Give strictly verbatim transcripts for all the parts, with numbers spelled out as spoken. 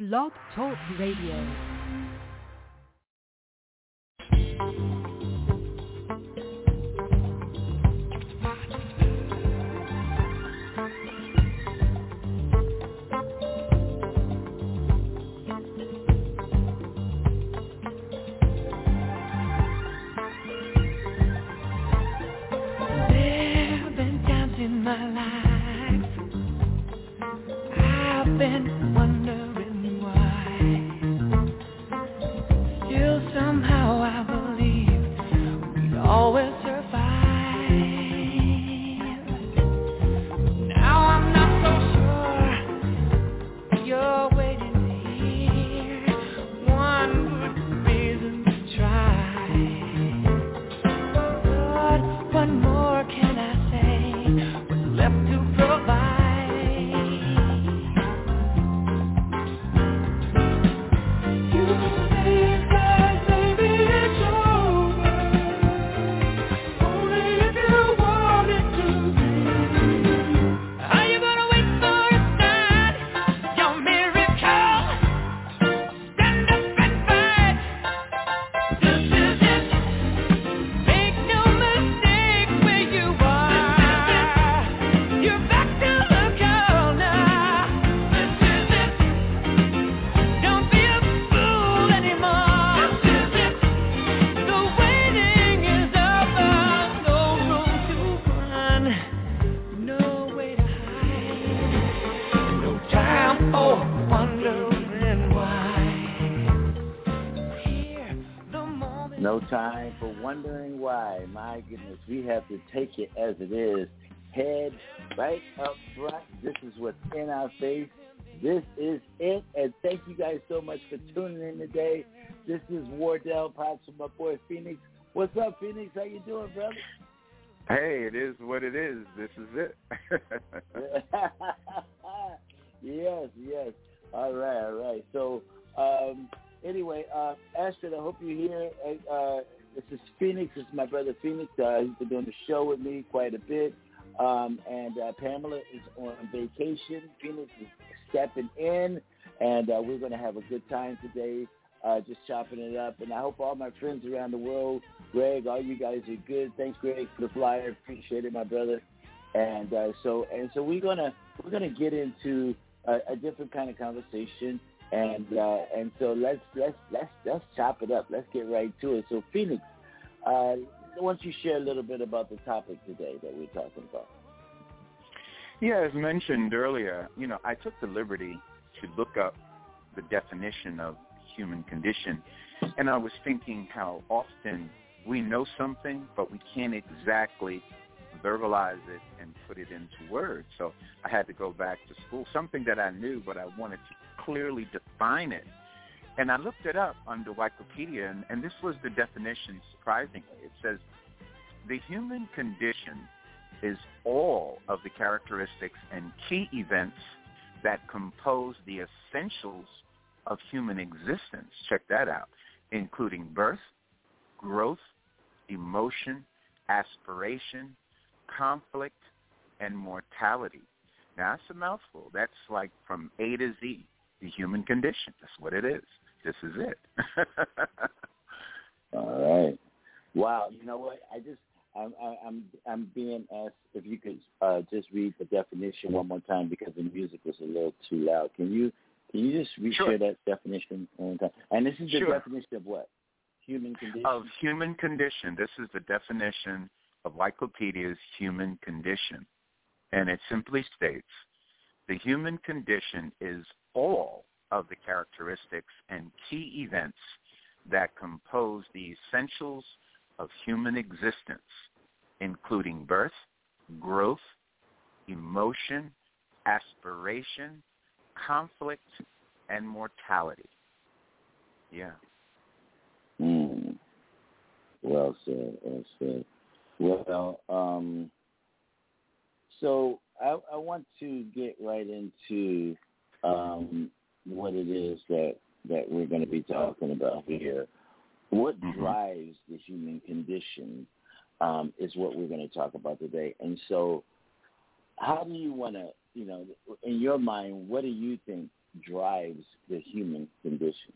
Blog Talk Radio. No time for wondering why. My goodness, we have to take it as it is. Head right up front. This is what's in our face. This is it. And thank you guys so much for tuning in today. This is Wardell Potts with my boy Phoenix. What's up, Phoenix? How you doing, brother? Hey, it is what it is. This is it. yes, yes. All right, all right. So, um, Anyway, uh, Astrid, I hope you're here. Uh, this is Phoenix. This is my brother Phoenix. Uh, he's been doing the show with me quite a bit. Um, and uh, Pamela is on vacation. Phoenix is stepping in, and uh, we're going to have a good time today, uh, just chopping it up. And I hope all my friends around the world, Greg, all you guys are good. Thanks, Greg, for the flyer. Appreciate it, my brother. And uh, so, and so we're gonna we're gonna get into a, a different kind of conversation. And uh, and so let's let's let's let's chop it up. Let's get right to it. So Phoenix, uh, why don't you share a little bit about the topic today that we're talking about? Yeah, as mentioned earlier, you know, I took the liberty to look up the definition of human condition, and I was thinking how often we know something, but we can't exactly verbalize it and put it into words. So I had to go back to school, something that I knew, but I wanted to clearly define it. And I looked it up under Wikipedia, and, and this was the definition, surprisingly. It says, the human condition is all of the characteristics and key events that compose the essentials of human existence. Check that out, including birth, growth, emotion, aspiration, conflict, and mortality. Now, that's a mouthful. That's like from A to Z, the human condition. That's what it is. This is it. All right. Wow. You know what? I just, I'm, I'm, I'm being asked if you could uh, just read the definition one more time because the music was a little too loud. Can you, can you just re-share Sure. that definition one more time? And this is the Sure. definition of what? Human condition? Of human condition. This is the definition of Wikipedia's human condition. And it simply states, the human condition is all of the characteristics and key events that compose the essentials of human existence, including birth, growth, emotion, aspiration, conflict, and mortality. Yeah. Mm. Well said, well said. Well, um, so I, I want to get right into um, what it is that, that we're going to be talking about here. What mm-hmm. drives the human condition um, is what we're going to talk about today. And so how do you want to, you know, in your mind, what do you think drives the human condition?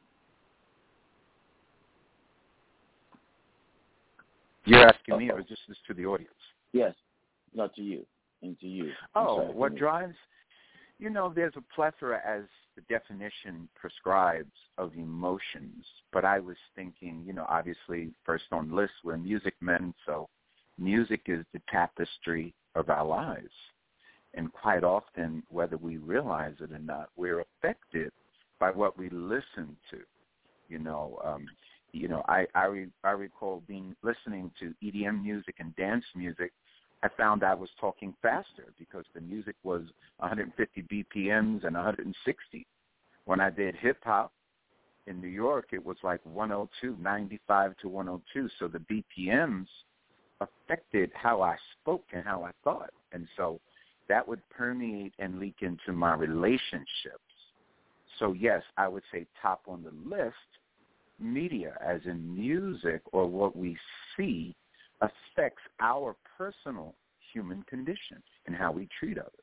You're asking me, Uh-oh. or just this to the audience? Yes, not to you, and to you. Oh, sorry, what drives? You know, there's a plethora, as the definition prescribes, of emotions. But I was thinking, you know, obviously, first on the list, we're music men, so music is the tapestry of our lives. And quite often, whether we realize it or not, we're affected by what we listen to. You know, um, you know, I I, re, I recall being listening to E D M music and dance music. I found I was talking faster because the music was one hundred fifty B P Ms and one hundred sixty. When I did hip hop in New York, it was like one oh two, ninety-five to one oh two. So the B P Ms affected how I spoke and how I thought, and so that would permeate and leak into my relationships. So yes, I would say top on the list, media, as in music or what we see, affects our personal human condition and how we treat others.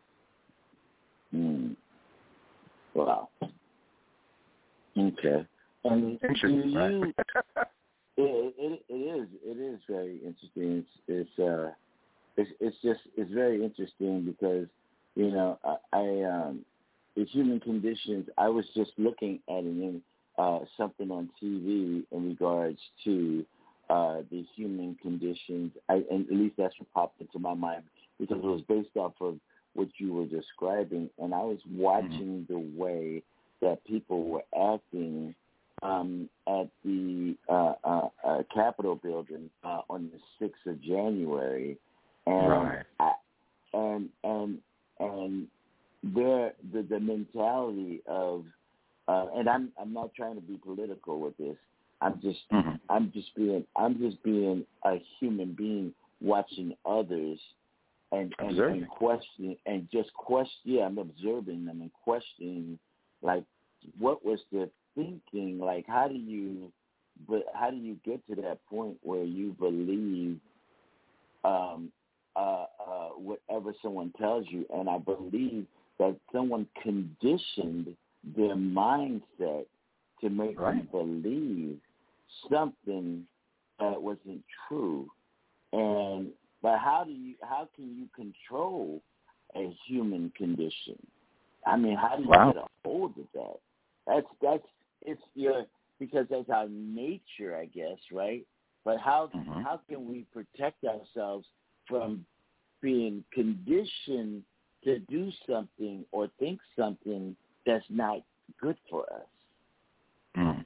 Mm. Wow. Okay. And Interesting, do you, right? it, it, it is it is very interesting. It's it's uh it's it's just it's very interesting because you know I, I um the human conditions. I was just looking at an uh something on T V in regards to Uh, the human conditions, I, and at least that's what popped into my mind because it was based off of what you were describing, and I was watching mm-hmm. the way that people were acting um, at the uh, uh, uh, Capitol building uh, on the sixth of January, and right. I, and and and their the, the mentality of, uh, and I'm I'm not trying to be political with this. I'm just, mm-hmm. I'm just being, I'm just being a human being watching others and, and, and questioning and just question. Yeah, I'm observing them and questioning, like, what was the thinking? Like, how do you, but how do you get to that point where you believe um, uh, uh, whatever someone tells you? And I believe that someone conditioned their mindset to make right. them believe something that wasn't true. And but how do you how can you control a human condition? I mean, how do you wow. get a hold of that? That's that's it's your because that's our nature, I guess, right? But how mm-hmm. how can we protect ourselves from being conditioned to do something or think something that's not good for us? Mm.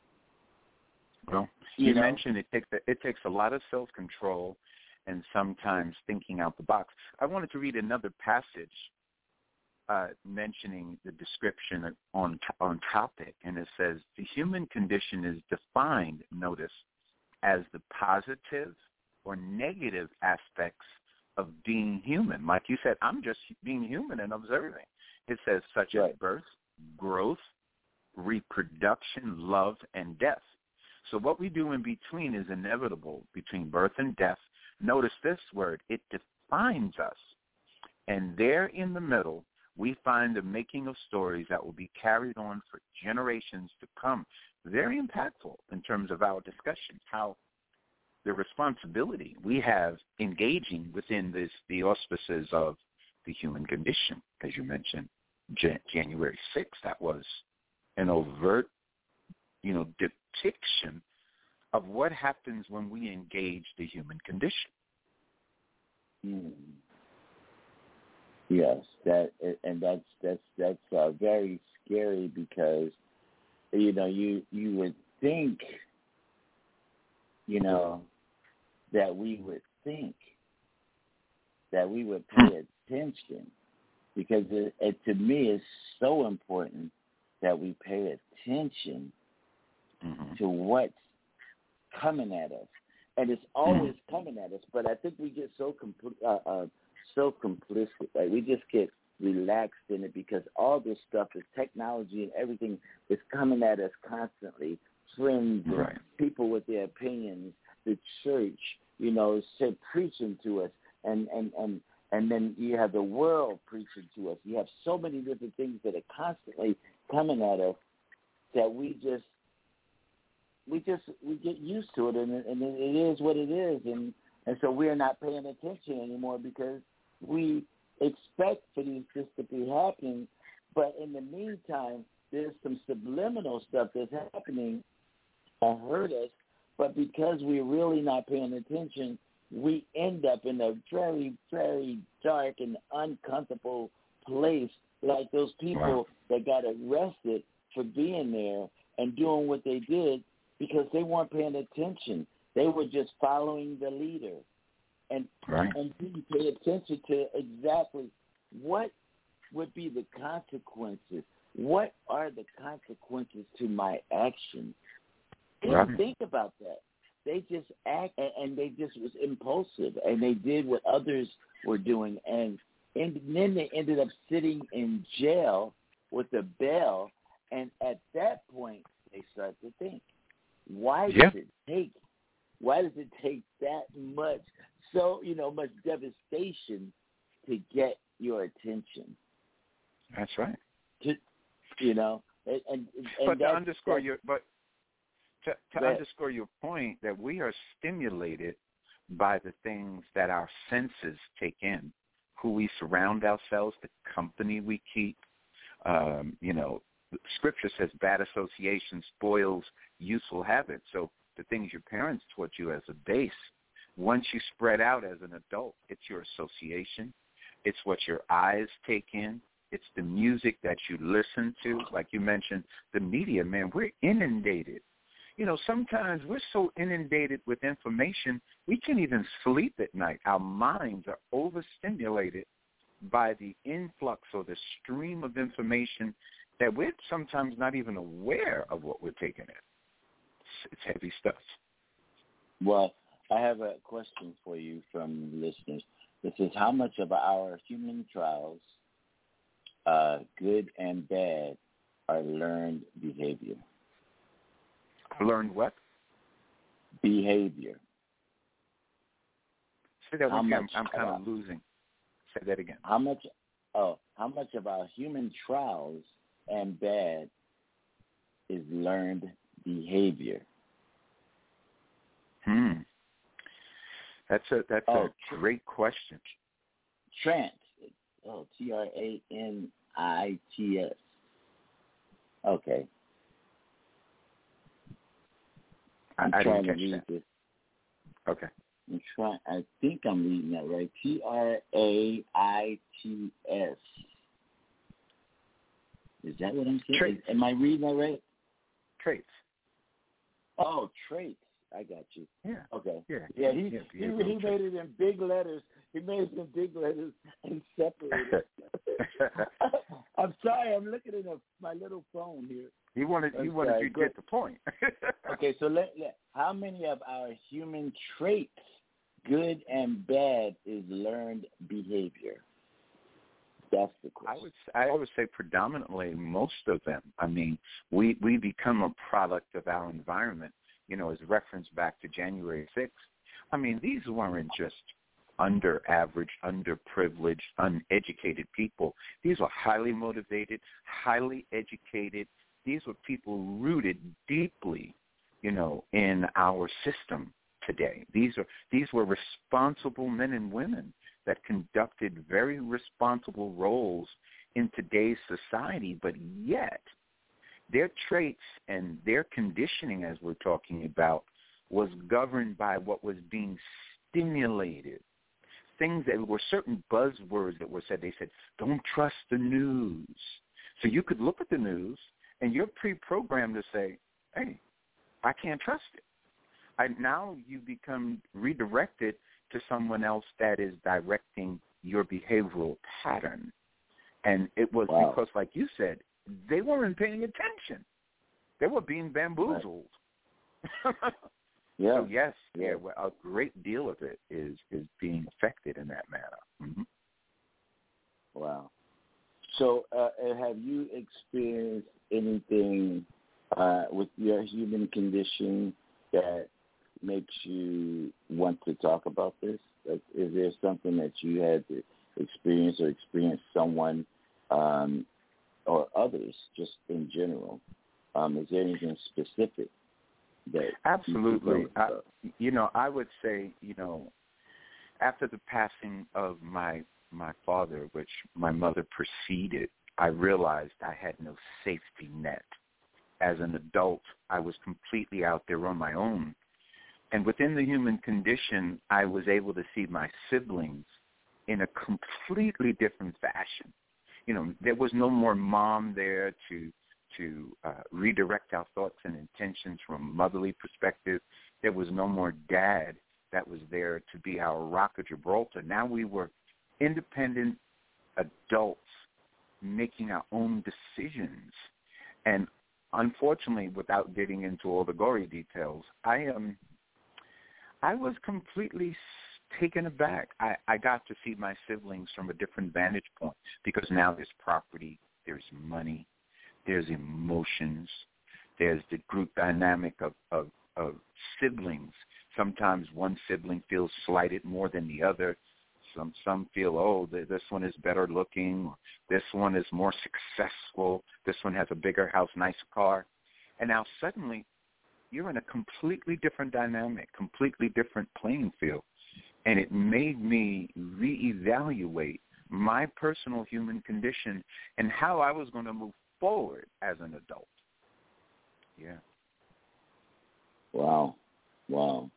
Well, you, you know? mentioned it takes it takes a lot of self-control and sometimes thinking out the box. I wanted to read another passage uh, mentioning the description on on topic, and it says the human condition is defined, notice, as the positive or negative aspects of being human. Like you said, I'm just being human and observing. It says such right. as birth, growth, reproduction, love, and death. So what we do in between is inevitable between birth and death. Notice this word, it defines us. And there in the middle, we find the making of stories that will be carried on for generations to come. Very impactful in terms of our discussion, how the responsibility we have engaging within this, the auspices of the human condition. As you mentioned, Jan- January sixth, that was an overt, you know, depiction of what happens when we engage the human condition. Hmm. Yes, that and that's that's that's uh, very scary because you know you you would think you know that we would think that we would pay attention because it, it to me is so important that we pay attention mm-hmm. to what's coming at us, and it's always mm-hmm. coming at us. But I think we get so compl- uh, uh, so complicit, like we just get relaxed in it because all this stuff is technology and everything is coming at us constantly. Friends, right. and people with their opinions, the church, you know, said preaching to us, and and and And then you have the world preaching to us. You have so many different things that are constantly coming at us that we just we just we get used to it, and, and it is what it is, and and so we're not paying attention anymore because we expect for these things to be happening, but in the meantime, there's some subliminal stuff that's happening that hurt us, but because we're really not paying attention, we end up in a very, very dark and uncomfortable place, like those people wow. that got arrested for being there and doing what they did because they weren't paying attention. They were just following the leader and, right. and didn't pay attention to exactly what would be the consequences. What are the consequences to my actions? They didn't Right. think about that. They just act, and, and they just was impulsive, and they did what others were doing, and, and then they ended up sitting in jail with a bail, and at that point, they start to think, why Yeah. does it take, why does it take that much, so, you know, much devastation to get your attention? That's right. To, you know, and, and, and but to that's, underscore that's, your, but to, to that, underscore your point that we are stimulated by the things that our senses take in, who we surround ourselves, the company we keep. Um, you know, Scripture says bad association spoils useful habits. So the things your parents taught you as a base, once you spread out as an adult, it's your association. It's what your eyes take in. It's the music that you listen to. Like you mentioned, the media, man, we're inundated. You know, sometimes we're so inundated with information, we can't even sleep at night. Our minds are overstimulated by the influx or the stream of information that we're sometimes not even aware of what we're taking in. It's, it's heavy stuff. Well, I have a question for you from listeners. This is how much of our human trials, uh, good and bad, are learned behavior? Learned what? Behavior. Say that How again. much I'm, I'm kind of of losing. Say that again. How much? Oh, how much of our human trials and bad is learned behavior? Hmm. That's a that's Oh, a great question. Trance. Oh, T R A N I T S. Okay. I'm I, I trying didn't to catch read that. this. Okay. I'm trying. I think I'm reading that right. T R A I T S. Is that what I'm saying? Traits. Am I reading that right? Traits. Oh, traits. I got you. Yeah. Okay. Yeah. Yeah, he yeah, he, he made traits. it in big letters. He made it in big letters and separated. I'm sorry. I'm looking at a, my little phone here. He wanted he I'm wanted sorry. you to Go- get the point. Okay, so let, let how many of our human traits, good and bad, is learned behavior? That's the question. I would I would say predominantly most of them. I mean, we we become a product of our environment. You know, as referenced back to January sixth. I mean, these weren't just under average, underprivileged, uneducated people. These were highly motivated, highly educated. These were people rooted deeply, you know, in our system today. These are these were responsible men and women that conducted very responsible roles in today's society, but yet their traits and their conditioning, as we're talking about, was governed by what was being stimulated. Things that were certain buzzwords that were said. They said, don't trust the news. So you could look at the news and you're pre-programmed to say, hey, I can't trust it. I, now you become redirected to someone else that is directing your behavioral pattern. And it was Wow. because, like you said, they weren't paying attention. They were being bamboozled. Right. Yeah. So, yes, yeah, yeah, well, a great deal of it is, is being affected in that manner. Mm-hmm. Wow. So uh, have you experienced anything uh, with your human condition that makes you want to talk about this? Like, is there something that you had to experienced or experienced someone um, or others just in general? Um, is there anything specific that Absolutely. You, I, you know, I would say, you know, after the passing of my my father, which my mother preceded, I realized I had no safety net. As an adult, I was completely out there on my own. And within the human condition, I was able to see my siblings in a completely different fashion. You know, there was no more mom there to to uh, redirect our thoughts and intentions from a motherly perspective. There was no more dad that was there to be our rock of Gibraltar. Now we were independent adults making our own decisions. And unfortunately, without getting into all the gory details, I am, I was completely taken aback. I, I got to see my siblings from a different vantage point because now there's property, there's money, there's emotions, there's the group dynamic of, of, of siblings. Sometimes one sibling feels slighted more than the other. Some some feel, oh, this one is better looking, or this one is more successful, this one has a bigger house, nicer car. And now suddenly you're in a completely different dynamic, completely different playing field. And it made me reevaluate my personal human condition and how I was going to move forward as an adult. Yeah. Wow. Wow.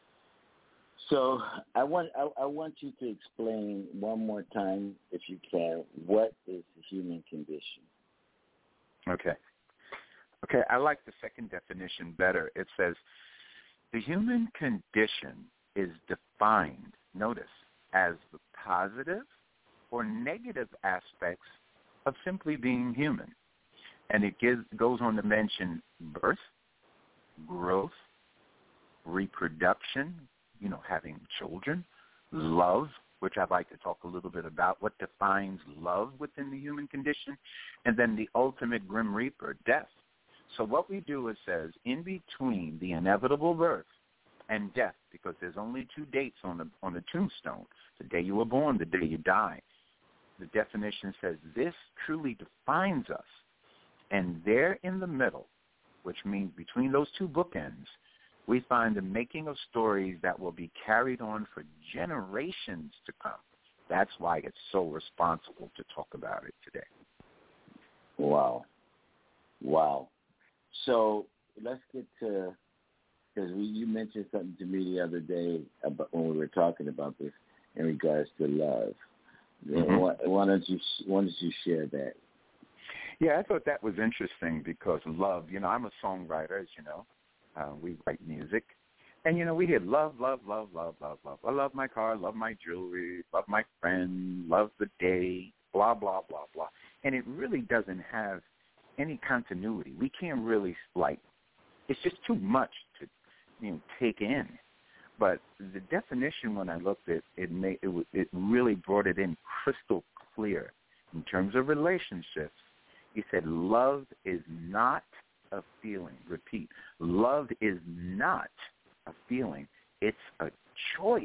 So I want I, I want you to explain one more time, if you can, what is the human condition? Okay. Okay, I like the second definition better. It says, the human condition is defined, notice, as the positive or negative aspects of simply being human. And it gives, goes on to mention birth, growth, reproduction, you know, having children, love, which I'd like to talk a little bit about, what defines love within the human condition, and then the ultimate grim reaper, death. So what we do is says, in between the inevitable birth and death, because there's only two dates on the on the tombstone, the day you were born, the day you die. The definition says this truly defines us. And there in the middle, which means between those two bookends, we find the making of stories that will be carried on for generations to come. That's why it's so responsible to talk about it today. Wow. Wow. So let's get to, because you mentioned something to me the other day about when we were talking about this in regards to love. Mm-hmm. Why, why don't you why don't you share that? Yeah, I thought that was interesting because love, you know, I'm a songwriter, as you know. Uh, we write music. And, you know, we hear love, love, love, love, love, love. I love my car, love my jewelry, love my friend, love the day, blah, blah, blah, blah. And it really doesn't have any continuity. We can't really, like, it's just too much to, you know, take in. But the definition, when I looked at it, made, it, it really brought it in crystal clear in terms of relationships. He said love is not a feeling. Repeat, love is not a feeling. It's a choice.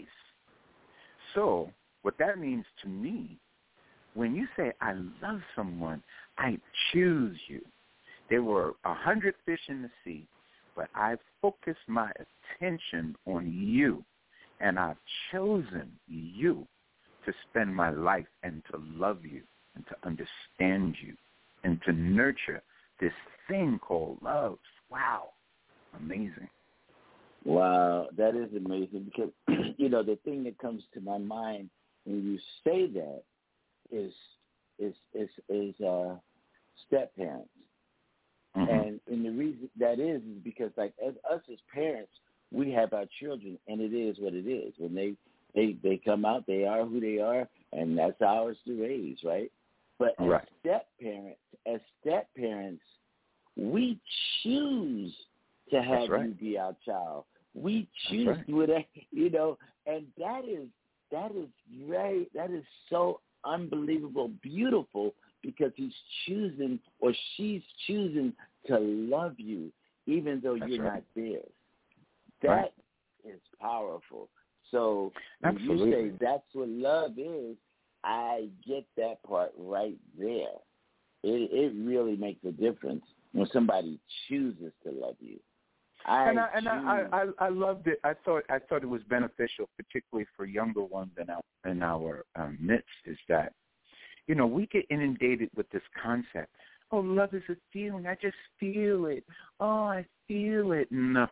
So what that means to me, when you say I love someone, I choose you. There were a hundred fish in the sea, but I focused my attention on you, and I've chosen you to spend my life and to love you and to understand you and to nurture this thing called love. Wow. Amazing. Wow, that is amazing because, you know, the thing that comes to my mind when you say that is is is, is uh, step-parents. Mm-hmm. And, and the reason that is is because, like, as us as parents, we have our children, and it is what it is. When they, they, they come out, they are who they are, and that's ours to raise, right? But as right. step-parents, as step-parents, we choose to have right. you be our child. We choose right. whatever, you know, and that is that is very that is so unbelievable, beautiful, because he's choosing or she's choosing to love you, even though That's you're right. not theirs. That right. is powerful. So when Absolutely. you say that's what love is, I get that part right there. It it really makes a difference when somebody chooses to love you. I and I, and choose. I, I, I loved it. I thought I thought it was beneficial, particularly for younger ones in our in our um, midst. Is that, you know, we get inundated with this concept. Oh, love is a feeling. I just feel it. Oh, I feel it. No,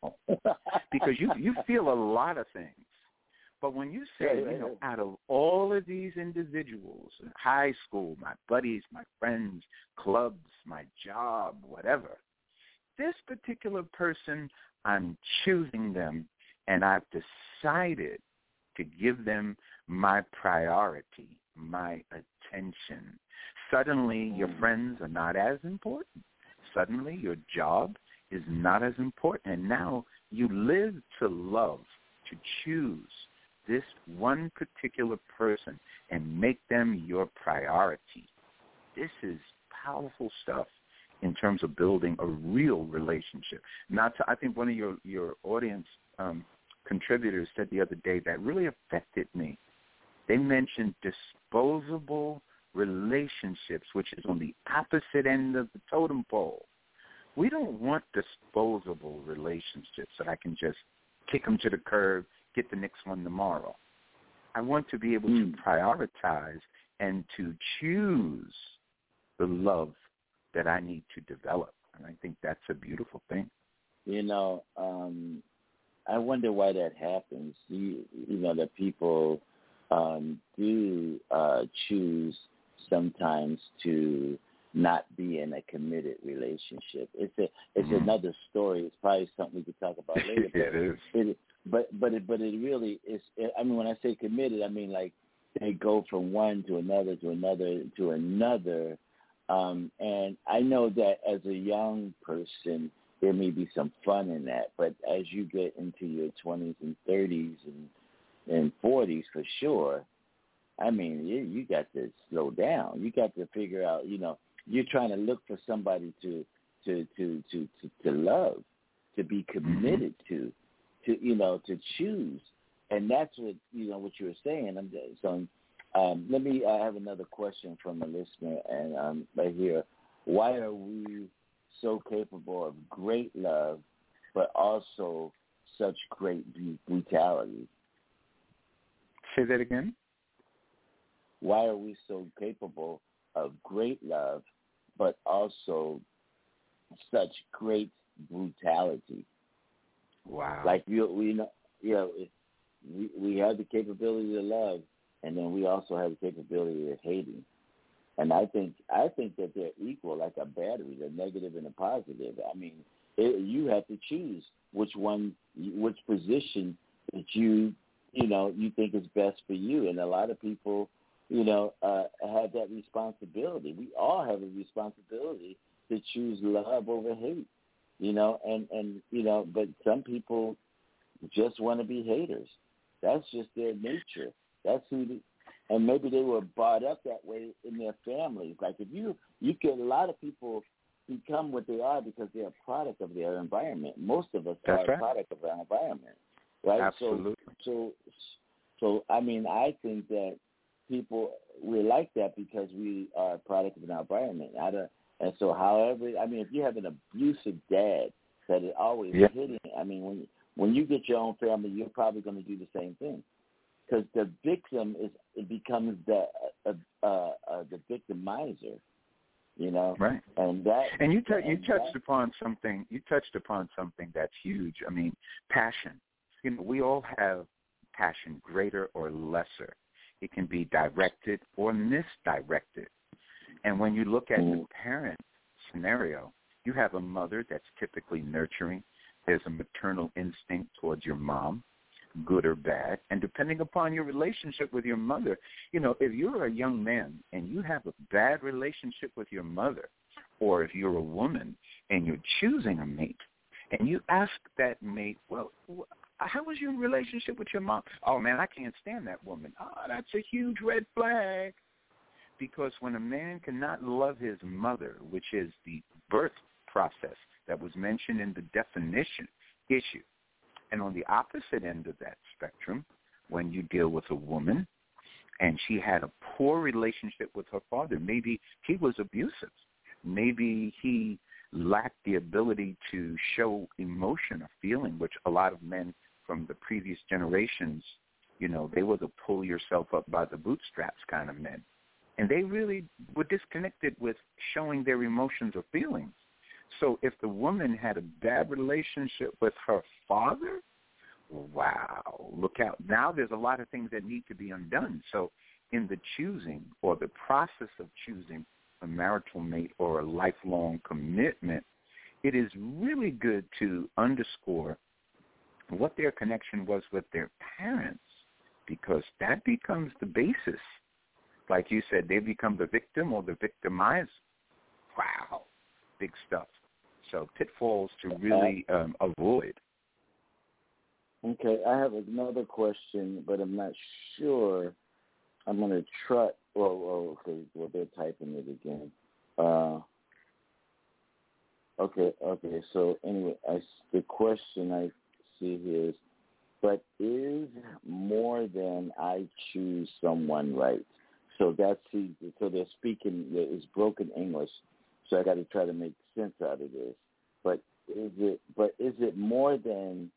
because you you feel a lot of things. But when you say, you know, out of all of these individuals, high school, my buddies, my friends, clubs, my job, whatever, this particular person, I'm choosing them, and I've decided to give them my priority, my attention. Suddenly, your friends are not as important. Suddenly, your job is not as important. And now you live to love, to choose this one particular person and make them your priority. This is powerful stuff in terms of building a real relationship. Not to, I think one of your, your audience um, contributors said the other day that really affected me. They mentioned disposable relationships, which is on the opposite end of the totem pole. We don't want disposable relationships that I can just kick them to the curb, get the next one tomorrow. I want to be able mm. to prioritize and to choose the love that I need to develop. And I think that's a beautiful thing. You know, um, I wonder why that happens. You, you know, that people um, do uh, choose sometimes to not be in a committed relationship. It's a, it's mm. another story. It's probably something we could talk about later. It is. It, But but it, but it really is. I mean, when I say committed, I mean like they go from one to another to another to another. Um, and I know that as a young person, there may be some fun in that. But as you get into your twenties and thirties and and forties, for sure, I mean, you, you got to slow down. You got to figure out. You know, you're trying to look for somebody to to to to to, to love, to be committed mm-hmm. to. To, you know, to choose, and that's what you know what you were saying. I'm, so, um, let me uh, have another question from a listener, and um, right here, why are we so capable of great love, but also such great brutality? Say that again. Why are we so capable of great love, but also such great brutality? Wow. Like you, we know, you know, we we have the capability to love, and then we also have the capability of hating. And I think I think that they're equal, like a battery, the negative and the positive. I mean, it, you have to choose which one, which position that you, you know, you think is best for you. And a lot of people, you know, uh, have that responsibility. We all have a responsibility to choose love over hate. You know, and, and, you know, but some people just want to be haters. That's just their nature. That's who, they, and maybe they were brought up that way in their families. Like if you, you get a lot of people become what they are because they're a product of their environment. Most of us That's are right. a product of our environment, right? Absolutely. So, so, so, I mean, I think that people, we're like that because we are a product of our environment. I don't, And so, however, I mean, if you have an abusive dad that is always yeah. hitting, I mean, when when you get your own family, you're probably going to do the same thing, because the victim is it becomes the uh, uh, uh, the victimizer, you know. Right. And that and you t- you and touched that, upon something. You touched upon something that's huge. I mean, passion. You know, we all have passion, greater or lesser. It can be directed or misdirected. And when you look at the parent scenario, you have a mother that's typically nurturing. There's a maternal instinct towards your mom, good or bad. And depending upon your relationship with your mother, you know, if you're a young man and you have a bad relationship with your mother, or if you're a woman and you're choosing a mate, and you ask that mate, well, how was your relationship with your mom? Oh, man, I can't stand that woman. Oh, that's a huge red flag. Because when a man cannot love his mother, which is the birth process that was mentioned in the definition issue, and on the opposite end of that spectrum, when you deal with a woman, and she had a poor relationship with her father. Maybe he was abusive. Maybe he lacked the ability to show emotion or feeling, which a lot of men from the previous generations, you know, they were the pull yourself up by the bootstraps kind of men. And they really were disconnected with showing their emotions or feelings. So if the woman had a bad relationship with her father, wow, look out. Now there's a lot of things that need to be undone. So in the choosing or the process of choosing a marital mate or a lifelong commitment, it is really good to underscore what their connection was with their parents, because that becomes the basis. Like you said, they become the victim or the victimizer. Wow, big stuff. So pitfalls to really um, avoid. Okay, I have another question, but I'm not sure. I'm going to try. Well, well, okay, well, they're typing it again. Uh, okay, okay. So anyway, I, the question I see here is, but is more than I choose someone right? So that's the, so they're speaking. It's broken English, so I got to try to make sense out of this. But is it? But is it more than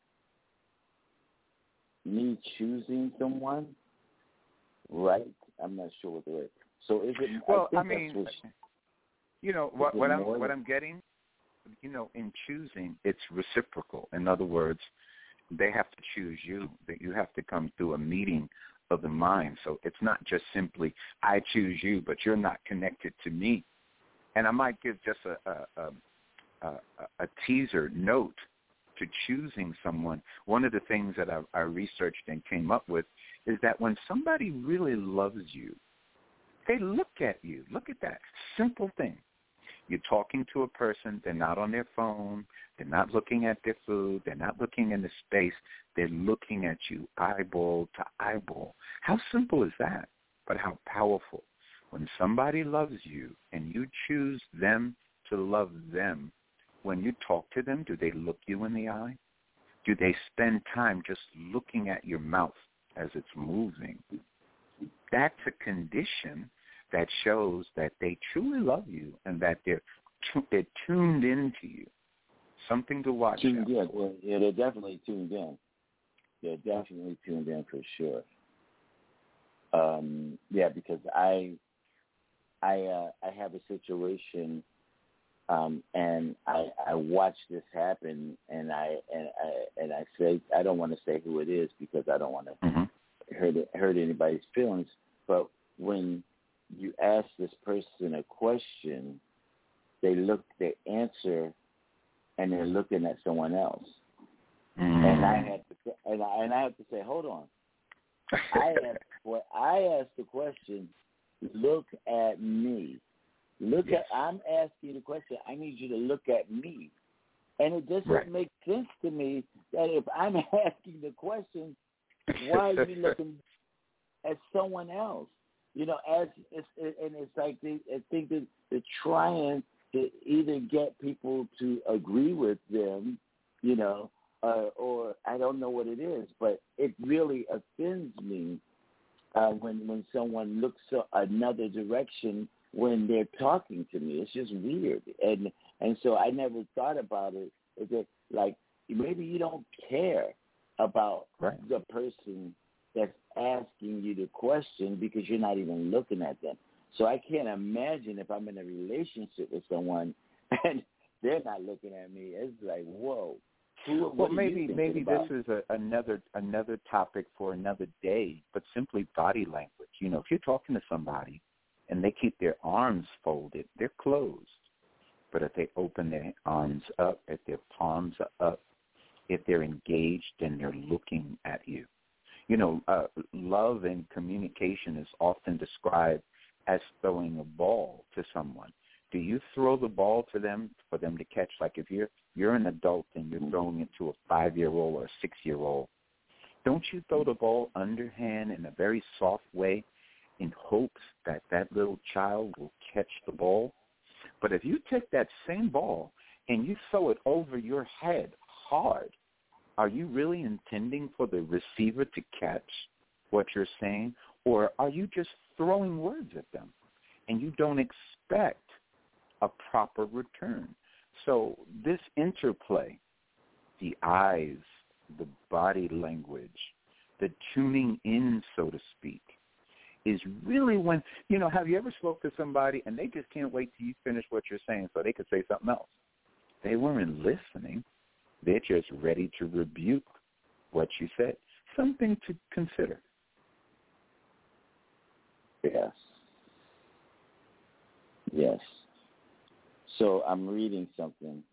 me choosing someone right? I'm not sure what the word. So is it? Well, I, I mean, what, you know what, what I'm what than, I'm getting. You know, in choosing, it's reciprocal. In other words, they have to choose you. That you have to come through a meeting of the mind. So it's not just simply I choose you, but you're not connected to me. And I might give just a a, a, a, a teaser note to choosing someone. One of the things that I, I researched and came up with is that when somebody really loves you, they look at you. Look at that simple thing. You're talking to a person. They're not on their phone. They're not looking at their food. They're not looking into space. They're looking at you eyeball to eyeball. How simple is that? But how powerful. When somebody loves you and you choose them to love them, when you talk to them, do they look you in the eye? Do they spend time just looking at your mouth as it's moving? That's a condition that shows that they truly love you and that they're, tu- they're tuned into you. Something to watch tuned out in. for. Yeah, they're definitely tuned in. They're definitely tuned in for sure. Um, yeah, because I, I, uh, I have a situation, um, and I, I watch this happen, and I, and I, and I say I don't want to say who it is because I don't want to mm-hmm. hurt hurt anybody's feelings. But when you ask this person a question, they look, they answer, and they're looking at someone else. Mm. And I had to, and I, and I have to say, hold on. I asked, well, I asked the question. Look at me. Look yes. at. I'm asking you the question. I need you to look at me. And it doesn't right. make sense to me that if I'm asking the question, why are you looking at someone else? You know, as it's, and it's like they, I think that they're trying to either get people to agree with them, you know, uh, or I don't know what it is, but it really offends me uh, when when someone looks another direction when they're talking to me. It's just weird, and and so I never thought about it. Is it like maybe you don't care about right. the person that's asking you the question because you're not even looking at them. So I can't imagine if I'm in a relationship with someone and they're not looking at me. It's like, whoa. Who, well, maybe maybe about? This is a, another another topic for another day, but simply body language. You know, if you're talking to somebody and they keep their arms folded, they're closed. But if they open their arms up, if their palms are up, if they're engaged and they're looking at you, you know, uh, love and communication is often described as throwing a ball to someone. Do you throw the ball to them for them to catch? Like if you're you're an adult and you're throwing it to a five-year-old or a six-year-old, don't you throw the ball underhand in a very soft way in hopes that that little child will catch the ball? But if you take that same ball and you throw it over your head hard, are you really intending for the receiver to catch what you're saying? Or are you just throwing words at them and you don't expect a proper return? So this interplay, the eyes, the body language, the tuning in, so to speak, is really when, you know, have you ever spoke to somebody and they just can't wait till you finish what you're saying so they could say something else? They weren't listening. They're just ready to rebuke what you said. Something to consider. Yes. Yes. So I'm reading something,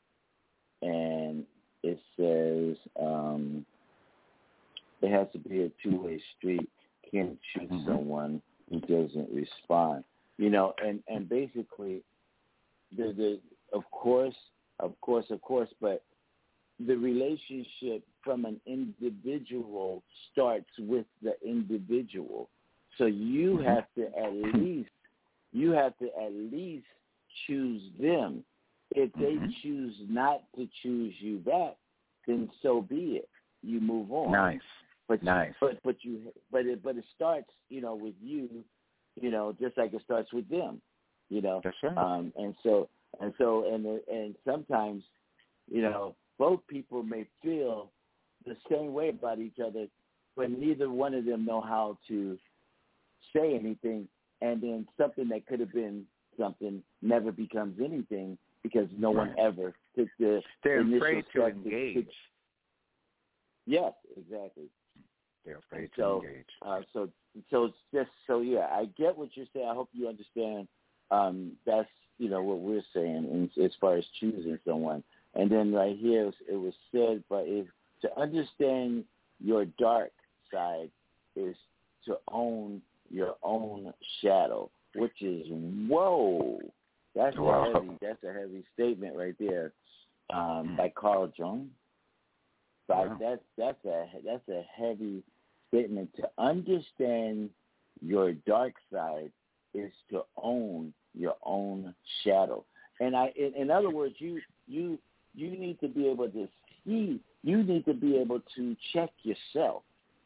and it says um, it has to be a two-way street. Can't shoot mm-hmm. someone who doesn't respond. You know, and, and basically, the the of course, of course, of course, but the relationship from an individual starts with the individual. So you mm-hmm. have to at least you have to at least choose them. If they mm-hmm. choose not to choose you back, then so be it. You move on. Nice. But nice. But but you but it but it starts, you know, with you, you know, just like it starts with them, you know. That's right. Um, and so and so and and sometimes, you know, both people may feel the same way about each other, but neither one of them know how to say anything, and then something that could have been something never becomes anything because no right. one ever took the They're initial afraid to step engage. To, to, yes, exactly. They're afraid so, to engage. Uh, so, so it's just so yeah. I get what you're saying. I hope you understand. Um, that's you know what we're saying in, as far as choosing someone. And then right here it was said, but if to understand your dark side is to own your own shadow, which is whoa. That's wow. a heavy. That's a heavy statement right there, um, by Carl Jung. But wow. that's that's a that's a heavy statement. To understand your dark side is to own your own shadow. And I, in, in other words, you you you need to be able to see. You need to be able to check yourself.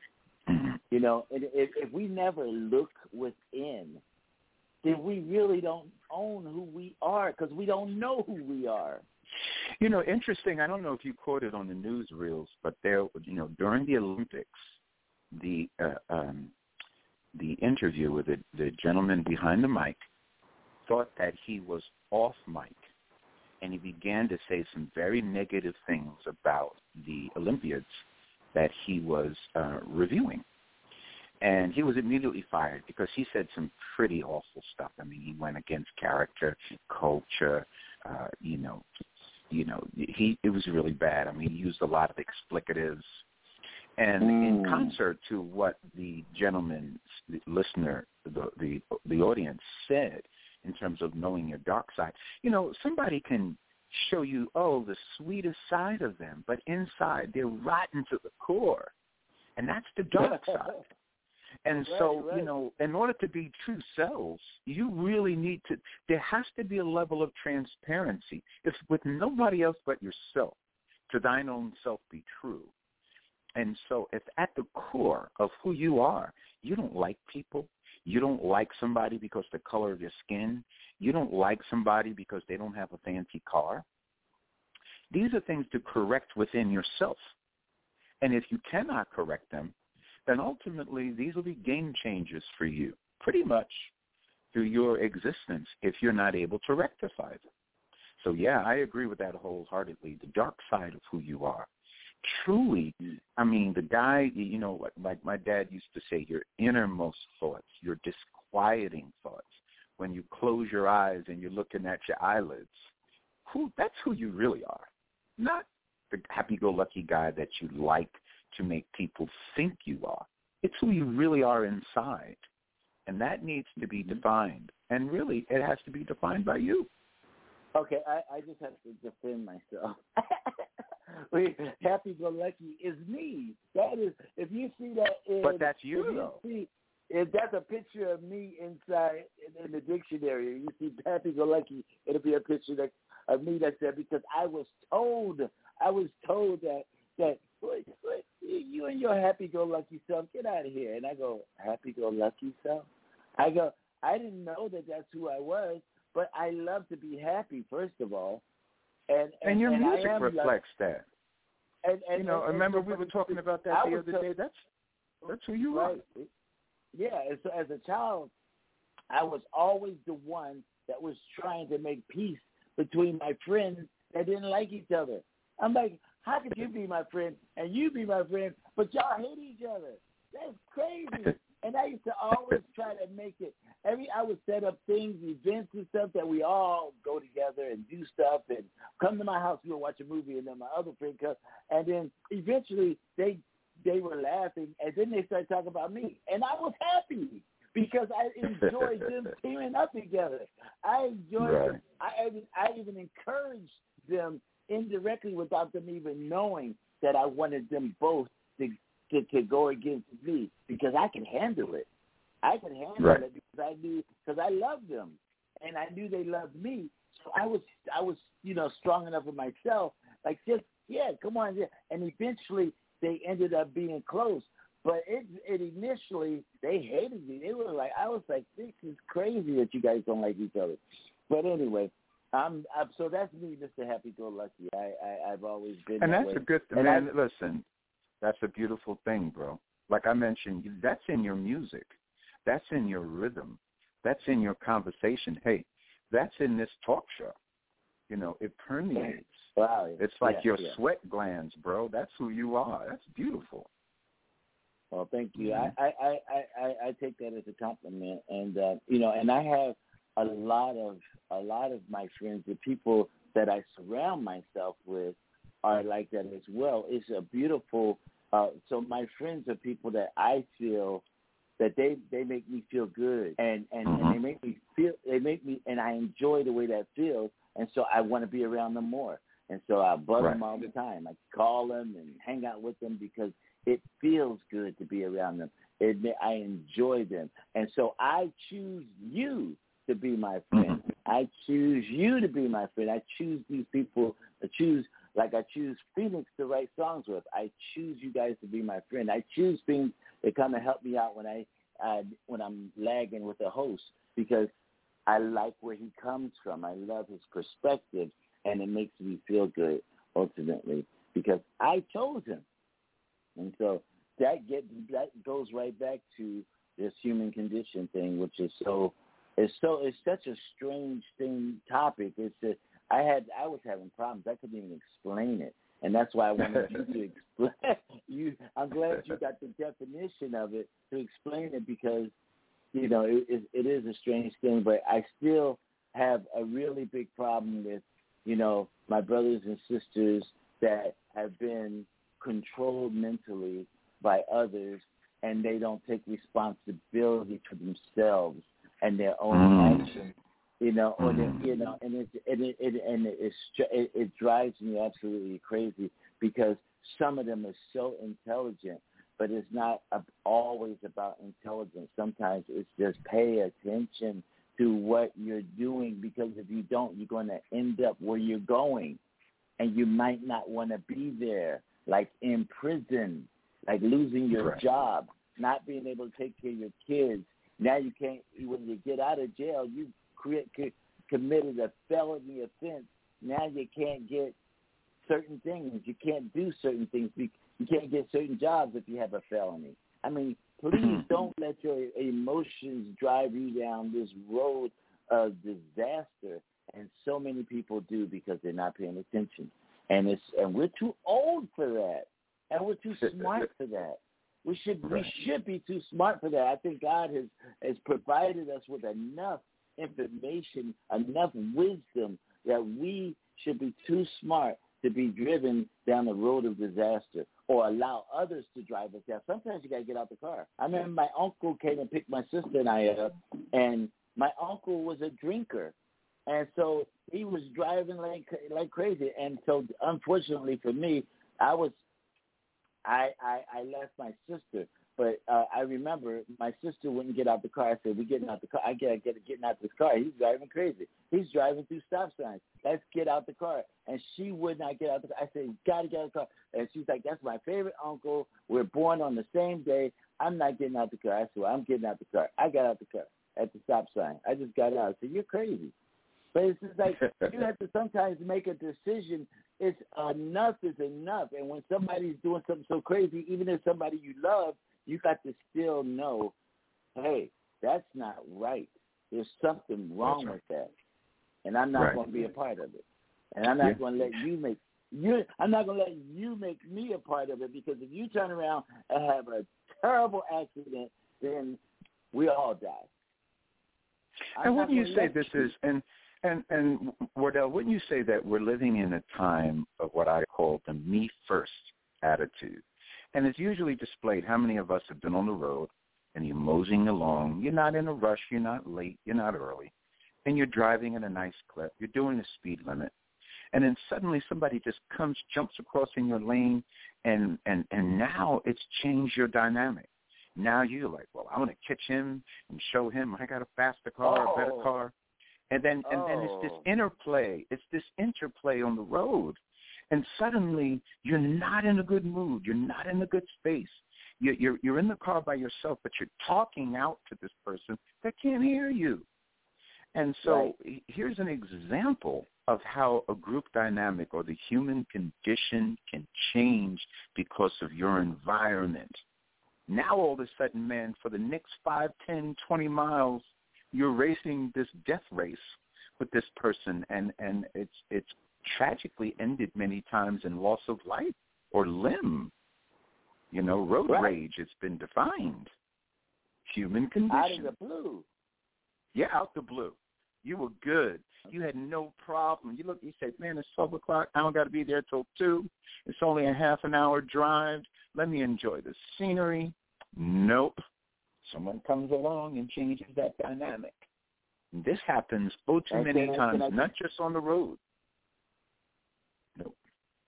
You know, and if, if we never look within, then we really don't own who we are because we don't know who we are. You know, interesting. I don't know if you caught it on the newsreels, but there, you know, during the Olympics, the uh, um, the interview with the, the gentleman behind the mic thought that he was off mic, and he began to say some very negative things about the Olympiads that he was uh, reviewing. And he was immediately fired because he said some pretty awful stuff. I mean, he went against character, culture, uh, you know, you know, he it was really bad. I mean, he used a lot of explicatives. And mm. in concert to what the gentleman, the listener, the, the the audience said in terms of knowing your dark side, you know, somebody can show you, oh, the sweetest side of them, but inside they're rotten to the core. And that's the dark side. And right, so, right. you know, in order to be true selves, you really need to, there has to be a level of transparency. It's with nobody else but yourself, to thine own self be true. And so if at the core of who you are, you don't like people, you don't like somebody because the color of your skin, you don't like somebody because they don't have a fancy car, these are things to correct within yourself. And if you cannot correct them, then ultimately these will be game changers for you, pretty much through your existence if you're not able to rectify them. So, yeah, I agree with that wholeheartedly, the dark side of who you are. Truly, I mean, the guy, you know, like my dad used to say, your innermost thoughts, your disquieting thoughts, when you close your eyes and you're looking at your eyelids, who that's who you really are, not the happy-go-lucky guy that you like to make people think you are. It's who you really are inside, and that needs to be defined, and really it has to be defined by you. Okay, I, I just have to defend myself. Happy-go-lucky is me. That is, if you see that in, but that's you, if you though. See, if that's a picture of me inside in, in the dictionary, you see happy-go-lucky, it'll be a picture that, of me that's there because I was told, I was told that, that wait, wait, you and your happy-go-lucky self, get out of here. And I go, happy-go-lucky self? I go, I didn't know that that's who I was, but I love to be happy, first of all. And, and, and your and music I am reflects like, that. And, and, you know, and, remember and we so, were talking about that I the was other so, day. That's that's who you right. are. Yeah, and so as a child, I was always the one that was trying to make peace between my friends that didn't like each other. I'm like, how could you be my friend and you be my friend, but y'all hate each other? That's crazy. And I used to always try to make it. Every I would set up things, events and stuff that we all go together and do stuff and come to my house, we'll watch a movie, and then my other friend comes. And then eventually they they were laughing, and then they started talking about me. And I was happy because I enjoyed them teaming up together. I enjoyed right. them. I, I even encouraged them indirectly without them even knowing that I wanted them both to to, to go against me because I can handle it. I can handle right. it because I knew because I loved them and I knew they loved me. So I was I was you know strong enough in myself, like just yeah, come on, yeah. And eventually they ended up being close. But it it initially they hated me. They were like I was like this is crazy that you guys don't like each other. But anyway. I'm, I'm, so that's me, Mister Happy-Go-Lucky. I, I, I've always been and that that's way. a good thing. And Man, I, listen, that's a beautiful thing, bro. Like I mentioned, that's in your music. That's in your rhythm. That's in your conversation. Hey, that's in this talk show. You know, it permeates. Wow. It's like yeah, your yeah. sweat glands, bro. That's who you are. That's beautiful. Well, thank you. Mm-hmm. I, I, I, I, I take that as a compliment. And, uh, you know, and I have a lot of a lot of my friends, the people that I surround myself with are like that as well. It's a beautiful uh, so my friends are people that I feel that they, they make me feel good and, and, mm-hmm. and they make me feel they make me and I enjoy the way that feels, and so I want to be around them more. And so I bug right. them all the time. I call them and hang out with them because it feels good to be around them. It, I enjoy them. And so I choose you to be my friend. Mm-hmm. I choose you to be my friend. I choose these people. I choose, like I choose Phoenix to write songs with. I choose you guys to be my friend. I choose things that kind of help me out when I uh, when I'm lagging with a host because I like where he comes from. I love his perspective, and it makes me feel good ultimately because I chose him. And so that get that goes right back to this human condition thing, which is so it's so it's such a strange thing topic. It's that I had I was having problems. I couldn't even explain it, and that's why I wanted you to explain. You, I'm glad you got the definition of it to explain it because you know it, it, it is a strange thing. But I still have a really big problem with you know my brothers and sisters that have been controlled mentally by others, and they don't take responsibility for themselves and their own mm. actions, you know, or mm. they, you know, and it and it, it and it, it, it drives me absolutely crazy because some of them are so intelligent, but it's not always about intelligence. Sometimes it's just pay attention to what you're doing because if you don't, you're going to end up where you're going, and you might not want to be there, like in prison, like losing your right. job, not being able to take care of your kids. Now you can't, when you get out of jail, you create, committed a felony offense. Now you can't get certain things. You can't do certain things. You can't get certain jobs if you have a felony. I mean, please don't let your emotions drive you down this road of disaster. And so many people do because they're not paying attention. And it's and we're too old for that. And we're too smart for that. We should right. we should be too smart for that. I think God has, has provided us with enough information, enough wisdom that we should be too smart to be driven down the road of disaster or allow others to drive us down. Sometimes you got to get out the car. I remember my uncle came and picked my sister and I up, and my uncle was a drinker. And so he was driving like like crazy. And so unfortunately for me, I was I, I, I left my sister. But uh, I remember my sister wouldn't get out the car. I said, "We getting out the car. I gotta get getting out this car. He's driving crazy. He's driving through stop signs. Let's get out the car." And she would not get out the car. I said, "Gotta get out the car." And she's like, "That's my favorite uncle. We're born on the same day. I'm not getting out the car." I said, "Well, I'm getting out the car." I got out the car at the stop sign. I just got out. I said, "You're crazy." But it's just like you have to sometimes make a decision. It's enough is enough. And when somebody's doing something so crazy, even if somebody you love, you got to still know, hey, that's not right. There's something wrong right. with that, and I'm not right. going to be a part of it. And I'm not yeah. going to let you make you. I'm not going to let you make me a part of it, because if you turn around and have a terrible accident, then we all die. I'm and wouldn't you say this you. is and and and Wardell? Wouldn't you say that we're living in a time of what I call the me first attitude? And it's usually displayed. How many of us have been on the road and you're moseying along? You're not in a rush. You're not late. You're not early. And you're driving at a nice clip. You're doing the speed limit. And then suddenly somebody just comes, jumps across in your lane, and, and, and now it's changed your dynamic. Now you're like, well, I want to catch him and show him I got a faster car, oh. a better car. And then, and oh. then it's this interplay. It's this interplay on the road. And suddenly, you're not in a good mood. You're not in a good space. You're, you're, you're in the car by yourself, but you're talking out to this person that can't hear you. And so right. here's an example of how a group dynamic or the human condition can change because of your environment. Now, all of a sudden, man, for the next five, ten, twenty miles, you're racing this death race with this person, and, and it's it's tragically ended many times in loss of life or limb. You know, road right. rage, it's been defined. Human condition. Out of the blue. Yeah, out the blue. You were good. You had no problem. You look, you said, man, it's twelve o'clock. I don't got to be there till two. It's only a half an hour drive. Let me enjoy the scenery. Nope. Someone comes along and changes that dynamic. This happens oh too many I, times, I, not just on the road. Nope.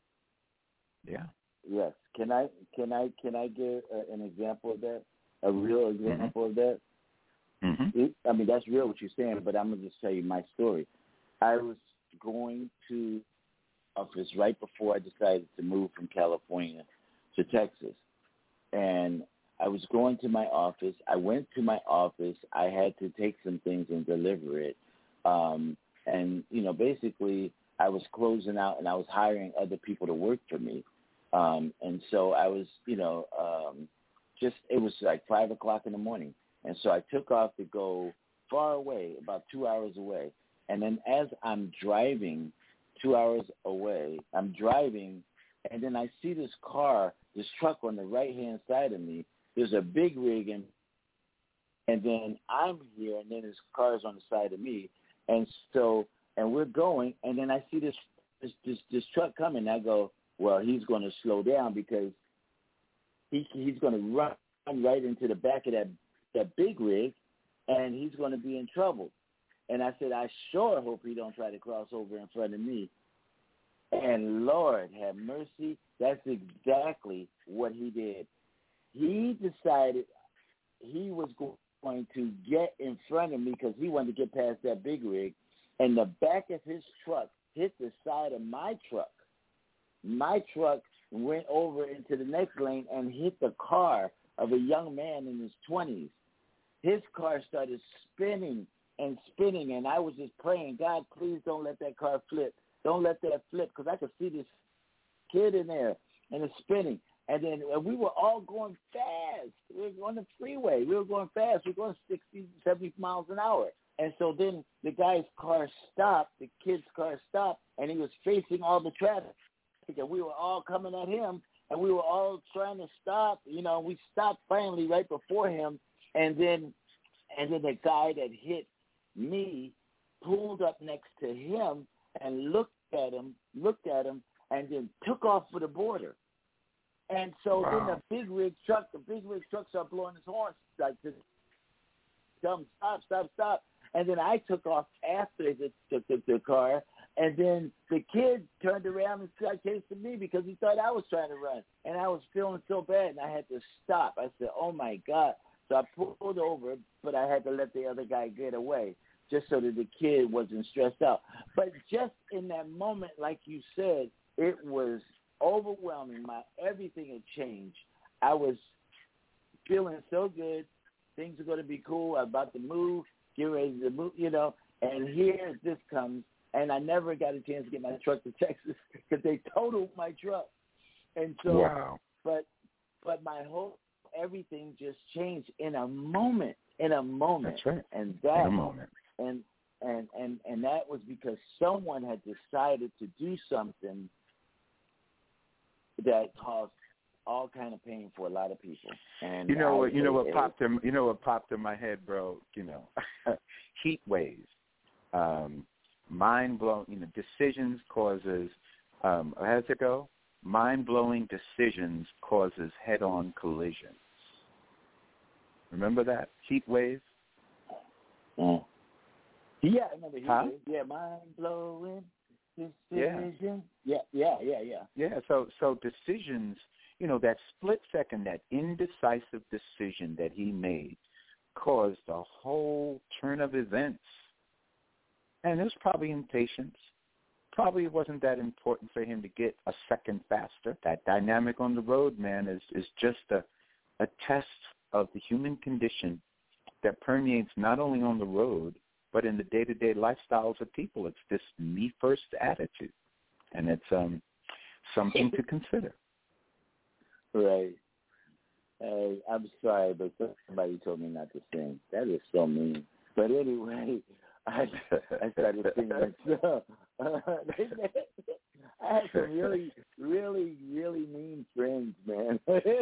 Yeah. Yes. Can I can I can I give a, an example of that? A real example mm-hmm. of that? Mm-hmm. It, I mean, that's real what you're saying, but I'm gonna just tell you my story. I was going to office right before I decided to move from California to Texas, and I was going to my office. I went to my office. I had to take some things and deliver it, um, and you know, basically, I was closing out and I was hiring other people to work for me. Um, and so I was, you know, um, just, it was like five o'clock in the morning. And so I took off to go far away, about two hours away. And then as I'm driving two hours away, I'm driving, and then I see this car, this truck on the right-hand side of me. There's a big rig, and, and then I'm here, and then his car's on the side of me. And so, and we're going, and then I see this, this, this, this truck coming. I go, well, he's going to slow down because he he's going to run right into the back of that that big rig, and he's going to be in trouble. And I said, I sure hope he don't try to cross over in front of me. And Lord have mercy, that's exactly what he did. He decided he was going to get in front of me because he wanted to get past that big rig, and the back of his truck hit the side of my truck. My truck went over into the next lane and hit the car of a young man in his twenties. His car started spinning and spinning, and I was just praying, God, please don't let that car flip. Don't let that flip, because I could see this kid in there, and it's spinning. And then and we were all going fast. We were on the freeway. We were going fast. We were going sixty, seventy miles an hour. And so then the guy's car stopped, the kid's car stopped, and he was facing all the traffic. And we were all coming at him, and we were all trying to stop. You know, we stopped finally right before him, and then and then the guy that hit me pulled up next to him and looked at him, looked at him, and then took off for the border. And so wow. then the big rig truck, the big rig truck started blowing his horn, like this, dumb, stop, stop, stop. And then I took off after the, the, the, the car, And then the kid turned around and started chasing me because he thought I was trying to run. And I was feeling so bad, and I had to stop. I said, oh, my God. So I pulled over, but I had to let the other guy get away just so that the kid wasn't stressed out. But just in that moment, like you said, it was overwhelming. My everything had changed. I was feeling so good. Things are going to be cool. I'm about to move, get ready to move, you know. And here this comes, and I never got a chance to get my truck to Texas because they totaled my truck. And so, wow. but but my whole everything just changed in a moment. In a moment. That's right. And that in a moment. And and and and that was because someone had decided to do something that caused all kind of pain for a lot of people. And you know I, what? You know what it, popped in. You know what popped in my head, bro. You know, heat waves, um, mind blowing. You know, decisions causes. Um, how does it go? Mind blowing decisions causes head on collisions. Remember that heat wave? Mm. Yeah, I remember heat huh? wave. Yeah, mind blowing decision. Yeah, yeah, yeah, yeah. Yeah. So, so decisions. You know, that split second, that indecisive decision that he made caused a whole turn of events. And it was probably impatience. Probably it wasn't that important for him to get a second faster. That dynamic on the road, man, is, is just a, a test of the human condition that permeates not only on the road, but in the day-to-day lifestyles of people. It's this me-first attitude. And it's um, something to consider. Right. Uh, I'm sorry, but somebody told me not to sing. That is so mean. But anyway, I I started singing. So, uh, I had some really, really, really mean friends, man.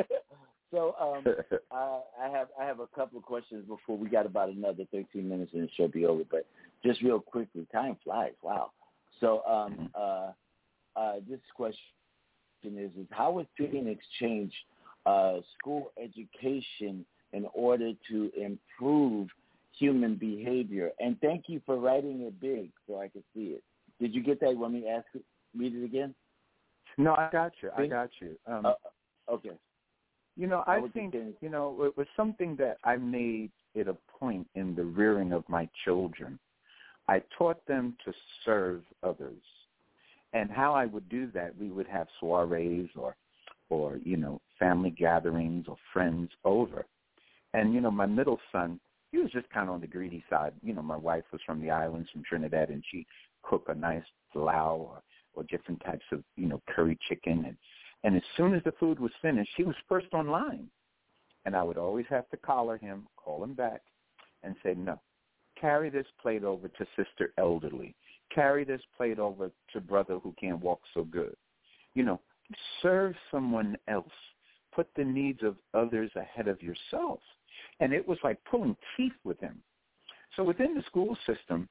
so um, uh, I have I have a couple of questions before we got about another thirteen minutes and the show be over. But just real quickly, time flies. Wow. So um, uh, uh, this question. Is, is how would Phoenix change uh, school education in order to improve human behavior? And thank you for writing it big so I could see it. Did you get that? Want me to ask it, read it again? No, I got you. I got you. Um, uh, okay. You know, I think, you know, it was something that I made it a point in the rearing of my children. I taught them to serve others. And how I would do that, we would have soirees or, or, you know, family gatherings or friends over. And, you know, my middle son, he was just kind of on the greedy side. You know, my wife was from the islands, from Trinidad, and she cooked a nice pilau or, or different types of, you know, curry chicken. And, and as soon as the food was finished, he was first on line. And I would always have to collar him, call him back, and say, no, carry this plate over to Sister Elderly. Carry this plate over to brother who can't walk so good. You know, serve someone else. Put the needs of others ahead of yourself. And it was like pulling teeth with him. So within the school system,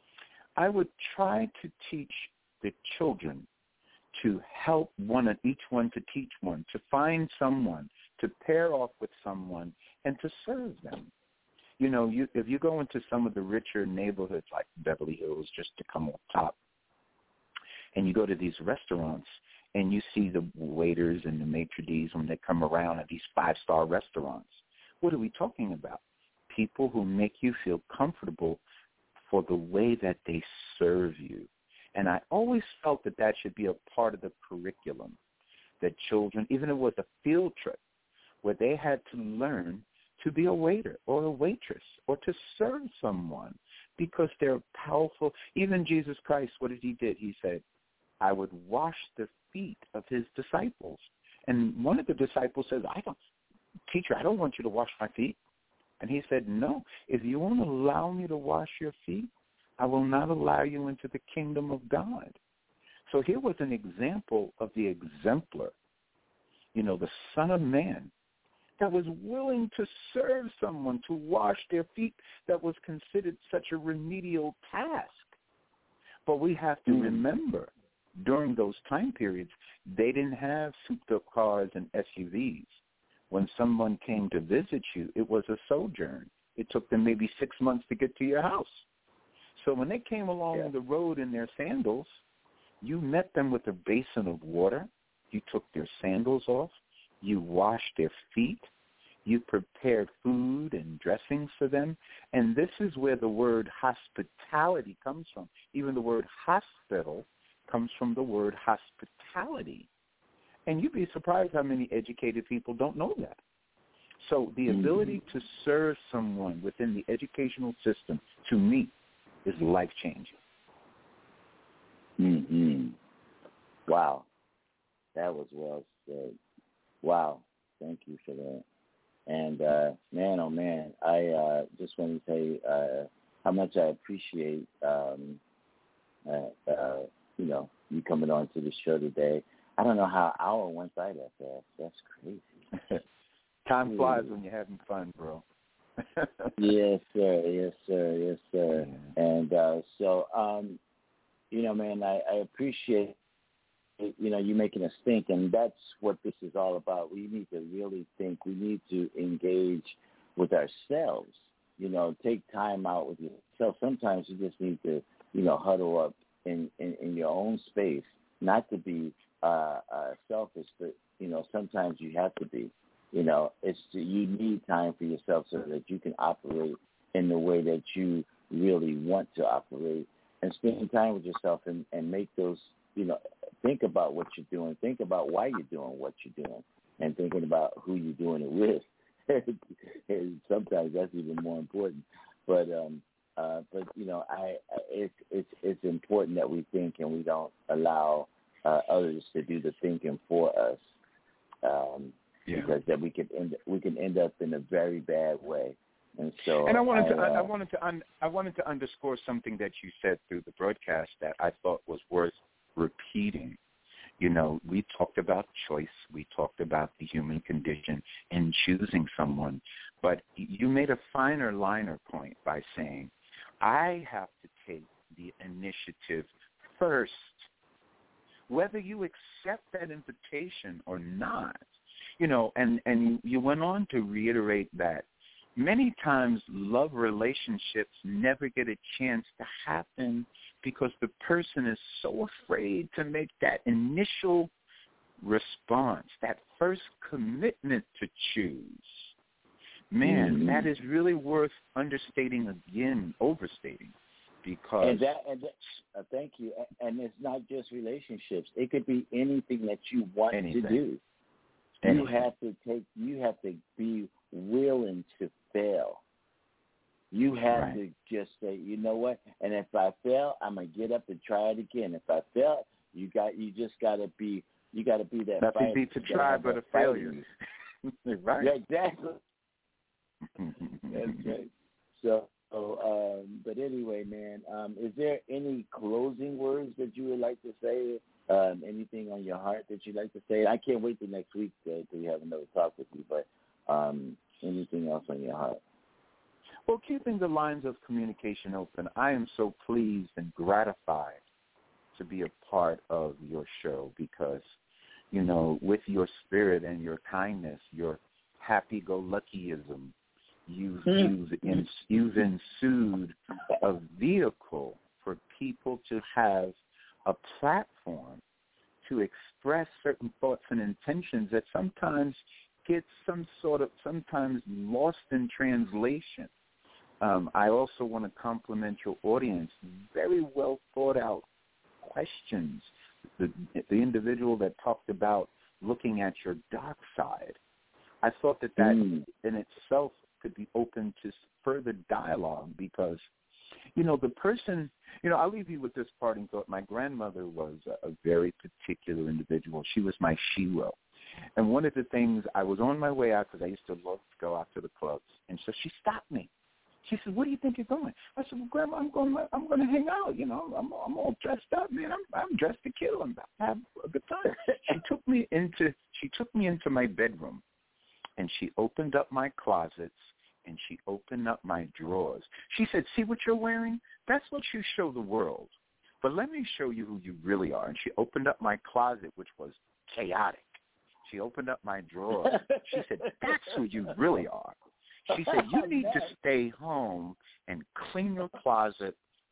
I would try to teach the children to help one and each one to teach one, to find someone, to pair off with someone, and to serve them. You know, you, if you go into some of the richer neighborhoods like Beverly Hills, just to come up top, and you go to these restaurants and you see the waiters and the maitre d's when they come around at these five-star restaurants, what are we talking about? People who make you feel comfortable for the way that they serve you. And I always felt that that should be a part of the curriculum, that children, even if it was a field trip, where they had to learn to be a waiter or a waitress or to serve someone because they're powerful. Even Jesus Christ, what did he did? He said, I would wash the feet of his disciples. And one of the disciples says, I don't, teacher, I don't want you to wash my feet. And he said, no, if you won't allow me to wash your feet, I will not allow you into the kingdom of God. So here was an example of the exemplar, you know, the Son of Man, that was willing to serve someone, to wash their feet, that was considered such a remedial task. But we have to remember, during those time periods, they didn't have souped-up cars and S U Vs. When someone came to visit you, it was a sojourn. It took them maybe six months to get to your house. So when they came along Yeah. the road in their sandals, you met them with a basin of water. You took their sandals off. You washed their feet. You prepared food and dressings for them. And this is where the word hospitality comes from. Even the word hospital comes from the word hospitality. And you'd be surprised how many educated people don't know that. So the Mm-hmm. ability to serve someone within the educational system, to me, is life-changing. Mm-hmm. Wow. That was well said. Wow. Thank you for that. And, uh, man, oh, man, I uh, just want to say uh, how much I appreciate, um, uh, uh, you know, you coming on to the show today. I don't know how an hour went by that fast. That's crazy. Time flies when you're having fun, bro. Yes, sir. Yes, sir. Yes, sir. Yeah. And uh, so, um, you know, man, I, I appreciate, you know, you making us think, and that's what this is all about. We need to really think. We need to engage with ourselves. You know, take time out with yourself. Sometimes you just need to, you know, huddle up in, in, in your own space, not to be uh, uh, selfish, but, you know, sometimes you have to be. You know, it's you need time for yourself so that you can operate in the way that you really want to operate, and spend time with yourself and, and make those, you know, think about what you're doing, think about why you're doing what you're doing, and thinking about who you're doing it with. And sometimes that's even more important. But um, uh, but you know, I it's it's it's important that we think and we don't allow uh, others to do the thinking for us. Um, Yeah. Because then we could end we can end up in a very bad way, and so. And I wanted I, to uh, I wanted to un, I wanted to underscore something that you said through the broadcast that I thought was worth repeating. You know, we talked about choice, we talked about the human condition in choosing someone, but you made a finer liner point by saying, I have to take the initiative first, whether you accept that invitation or not. You know, and, and you went on to reiterate that many times love relationships never get a chance to happen because the person is so afraid to make that initial response, that first commitment to choose. Man, mm-hmm. that is really worth understating again, overstating, because... And that, and that, uh, thank you. And it's not just relationships. It could be anything that you want anything. to do. You have to take. You have to be willing to fail. You have right. to just say, you know what? And if I fail, I'm gonna get up and try it again. If I fail, you got. You just gotta be. You gotta be that. Nothing beats a try but a failure. Right. Yeah, exactly. That's right. So, so um, but anyway, man, um, is there any closing words that you would like to say? Um, anything on your heart that you'd like to say? I can't wait till next week to, to have another talk with you, but um, anything else on your heart? Well, keeping the lines of communication open, I am so pleased and gratified to be a part of your show because, you know, with your spirit and your kindness, your happy-go-luckyism, you've, you've, in, you've ensued a vehicle for people to have a platform to express certain thoughts and intentions that sometimes get some sort of, sometimes lost in translation. Um, I also want to compliment your audience. Very well thought out questions. The, the individual that talked about looking at your dark side, I thought that that mm. in itself could be open to further dialogue because, you know, the person, you know, I'll leave you with this parting thought. My grandmother was a, a very particular individual. She was my shero. And one of the things, I was on my way out because I used to love to go out to the clubs. And so she stopped me. She said, "Where do you think you're going?" I said, "Well, Grandma, I'm going. I'm going to hang out. You know, I'm, I'm all dressed up, man. I'm, I'm dressed to kill. I'm about to have a good time." She took me into. She took me into my bedroom, and she opened up my closets, and she opened up my drawers. She said, "See what you're wearing? That's what you show the world. But let me show you who you really are." And she opened up my closet, which was chaotic. She opened up my drawers. She said, "That's who you really are." She said, "You need to stay home and clean your closet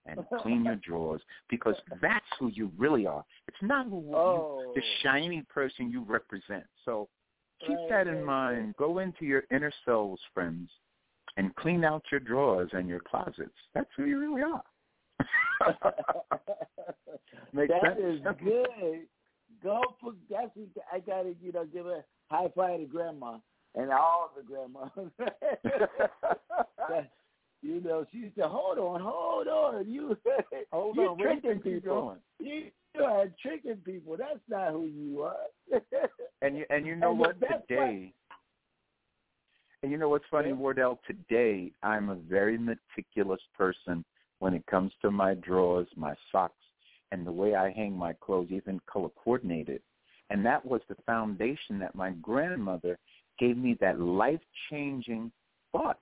and clean your drawers, because that's who you really are. It's not who oh. you, the shiny person you represent. So keep right, that in right, mind. right. Go into your inner selves, friends, and clean out your drawers and your closets. That's who you really are. Makes that sense? is good. Go for that's. I gotta, you know, give a high five to Grandma and all the grandmas. You know, she used to hold on, hold on. You, hold you're on, tricking people. You, you are tricking people. That's not who you are. and you, and you know and what? What, today, and you know what's funny, yeah. Wardell? Today, I'm a very meticulous person when it comes to my drawers, my socks, and the way I hang my clothes, even color coordinated. And that was the foundation that my grandmother gave me, that life-changing thought.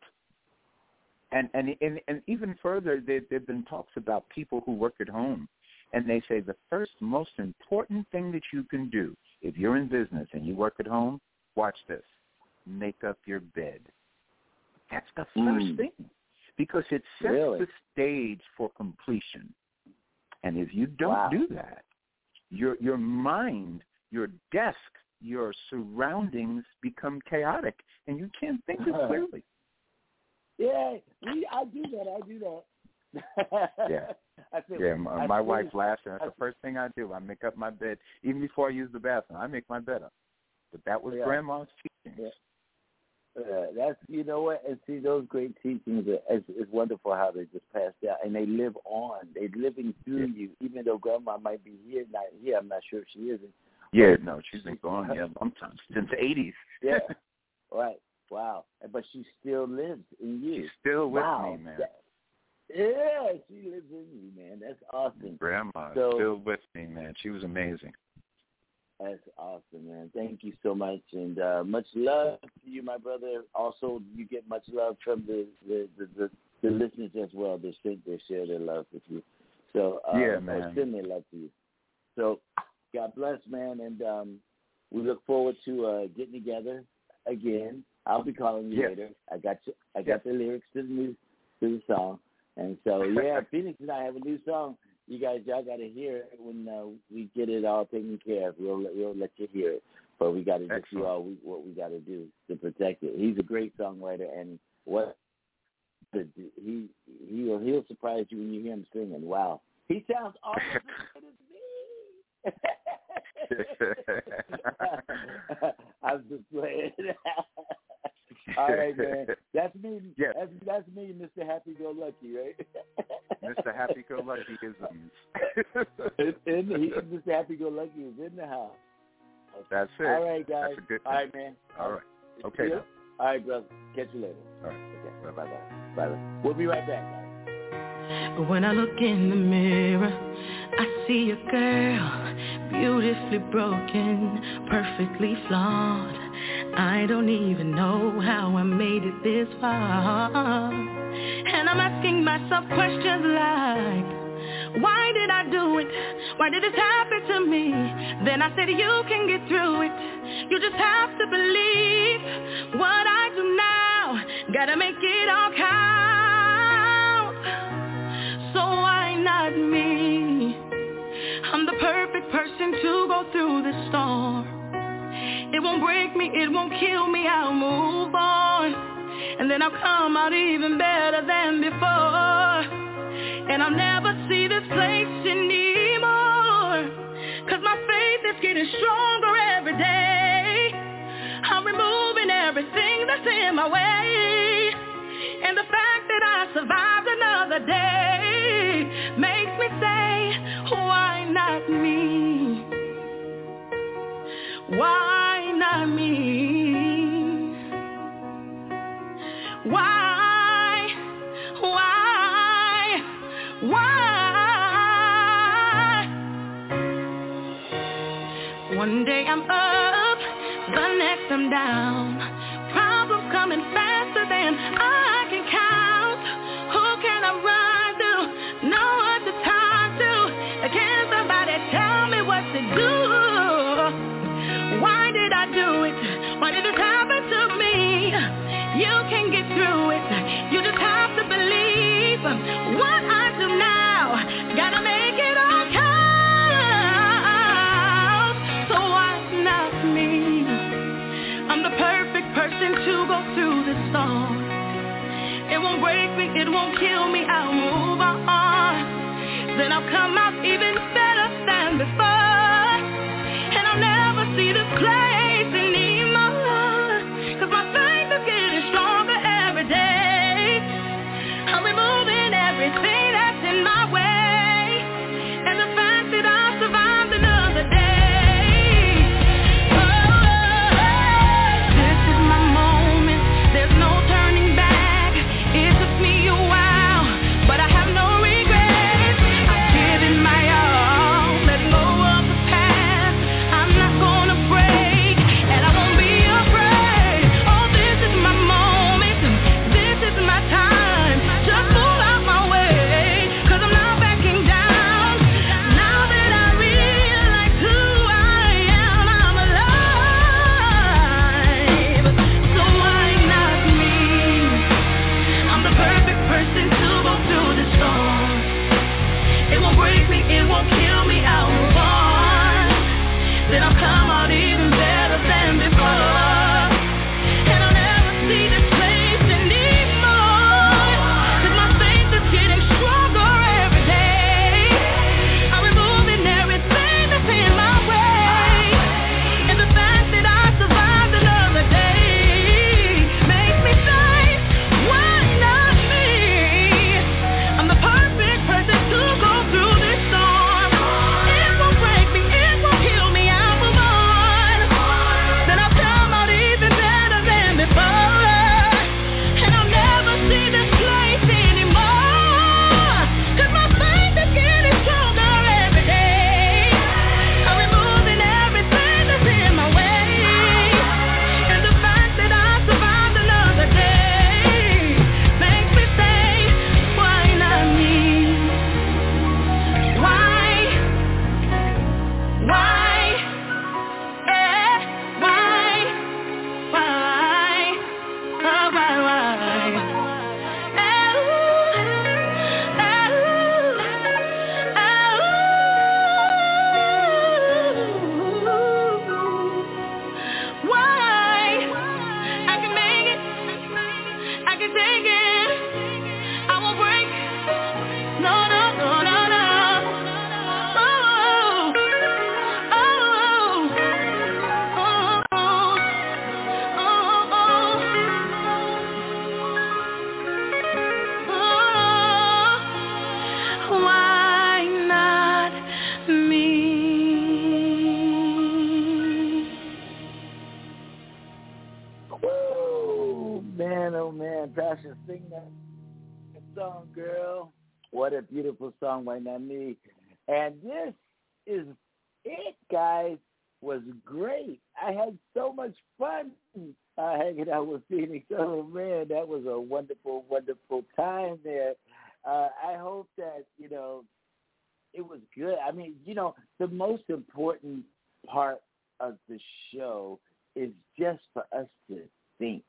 And and and, and even further, there have been talks about people who work at home, and they say the first most important thing that you can do if you're in business and you work at home, watch this, make up your bed. That's the first mm. thing, because it sets really? the stage for completion. And if you don't wow. do that, your your mind, your desk, your surroundings become chaotic, and you can't think as clearly. Yeah, we, I do that. I do that. yeah, I feel, yeah. My, I my feel, wife laughs, and that's I, the first thing I do. I make up my bed, even before I use the bathroom. I make my bed up. But that was yeah. Grandma's teachings. Yeah. Uh, that's you know what, and see those great teachings. Are, it's, it's wonderful how they just passed out, and they live on. They're living through yeah. you, even though Grandma might be here, not here. I'm not sure if she isn't. Yeah, no, she's been gone yeah, a long time, since the eighties. Yeah, right. Wow, but she still lives in you. She's still with wow. me, man. That, yeah, she lives in you, man. That's awesome. Grandma so, still with me, man. She was amazing. That's awesome, man. Thank you so much, and uh, much love to you, my brother. Also, you get much love from the the, the, the, the listeners as well. They share, they share their love with you. So, uh, yeah, man. send their love to you. So, God bless, man, and um, we look forward to uh, getting together again. I'll be calling you yes. later. I got you, I got yes. the lyrics to the new to the song, and so yeah, Phoenix and I have a new song. You guys, y'all got to hear it when uh, we get it all taken care of. We'll we'll let you hear it, but we got to just do all we, what we got to do to protect it. He's a great songwriter, and what he he'll he'll surprise you when you hear him singing. Wow, he sounds almost as good as me. I'm just playing. All right, man. That's me. Yes. That's, that's me, Mister Happy-Go-Lucky, right? Mister Happy-Go-Lucky is in, in, Mister Happy-Go-Lucky is in the house. That's it. All right, guys. That's a good thing. All right, man. All right. Okay. All right, brother. Catch you later. All right. Okay. Bye-bye. Bye-bye. We'll be right back, guys. When I look in the mirror, I see a girl, beautifully broken, perfectly flawed. I don't even know how I made it this far. And I'm asking myself questions like, why did I do it? Why did this happen to me? Then I said, you can get through it. You just have to believe what I do now. Gotta make it all count. So why not me? I'm the perfect person to go through the storm. It won't break me, it won't kill me, I'll move on. And then I'll come out even better than before. And I'll never see this place anymore. Cause my faith is getting stronger every day. I'm removing everything that's in my way. And the fact that I survived another day makes me say, why not me? Why not me? Why? Why? Why? One day I'm up, the next I'm down. Problems coming faster than I can count. Who can I run to? Know what to talk to? Can somebody tell me what to do? Why did I do it? Why did this happen to me? You can get through it. You just have to believe what I do now. Oh, man, Pastor, sing that song, girl. What a beautiful song by Nami. And this is it, guys. Was great. I had so much fun uh, hanging out with Phoenix. Oh, man, that was a wonderful, wonderful time there. Uh, I hope that, you know, it was good. I mean, you know, the most important part of the show is just for us to think.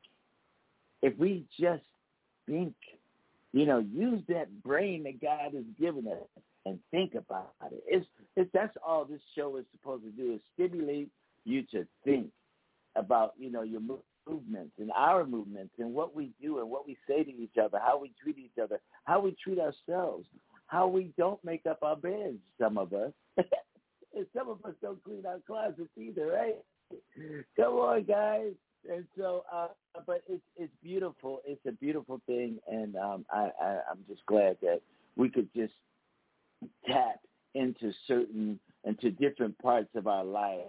If we just think, you know, use that brain that God has given us and think about it. It's, it's that's all this show is supposed to do, is stimulate you to think about, you know, your movements and our movements and what we do and what we say to each other, how we treat each other, how we treat ourselves, how we don't make up our beds, some of us. And some of us don't clean our closets either, right? Come on, guys. And so, uh, but it's it's beautiful. It's a beautiful thing, and um, I, I, I'm just glad that we could just tap into certain, into different parts of our lives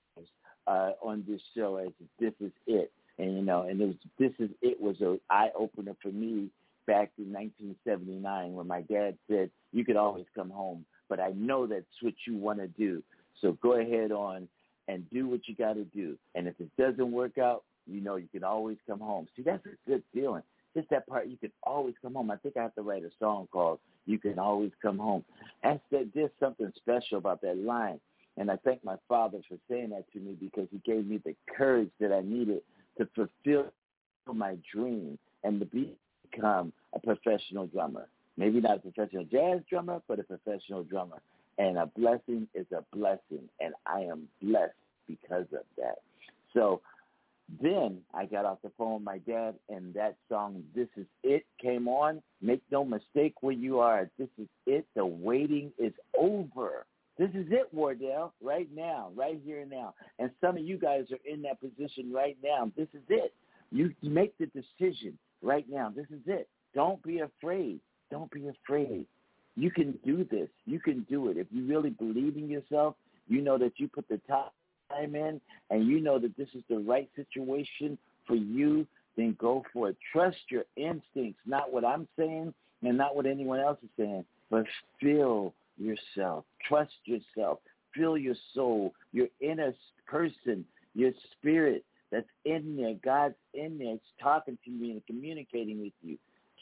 uh, on this show as This Is It. And, you know, and it was, This Is It was an eye-opener for me back in nineteen seventy-nine when my dad said, you could always come home, but I know that's what you want to do. So go ahead on and do what you got to do. And if it doesn't work out, you know you can always come home. See, that's a good feeling. Just that part, you can always come home. I think I have to write a song called You Can Always Come Home. That's, there's something special about that line. And I thank my father for saying that to me, because he gave me the courage that I needed to fulfill my dream and to become a professional drummer. Maybe not a professional jazz drummer, but a professional drummer. And a blessing is a blessing, and I am blessed because of that. So then I got off the phone with my dad, and that song, This Is It, came on. Make no mistake where you are. This is it. The waiting is over. This is it, Wardell, right now, right here and now. And some of you guys are in that position right now. This is it. You make the decision right now. This is it. Don't be afraid. Don't be afraid. You can do this. You can do it. If you really believe in yourself, you know that you put the time in, and you know that this is the right situation for you, then go for it. Trust your instincts, not what I'm saying and not what anyone else is saying, but feel yourself. Trust yourself. Feel your soul, your inner person, your spirit that's in there. God's in there. It's talking to you and communicating with you.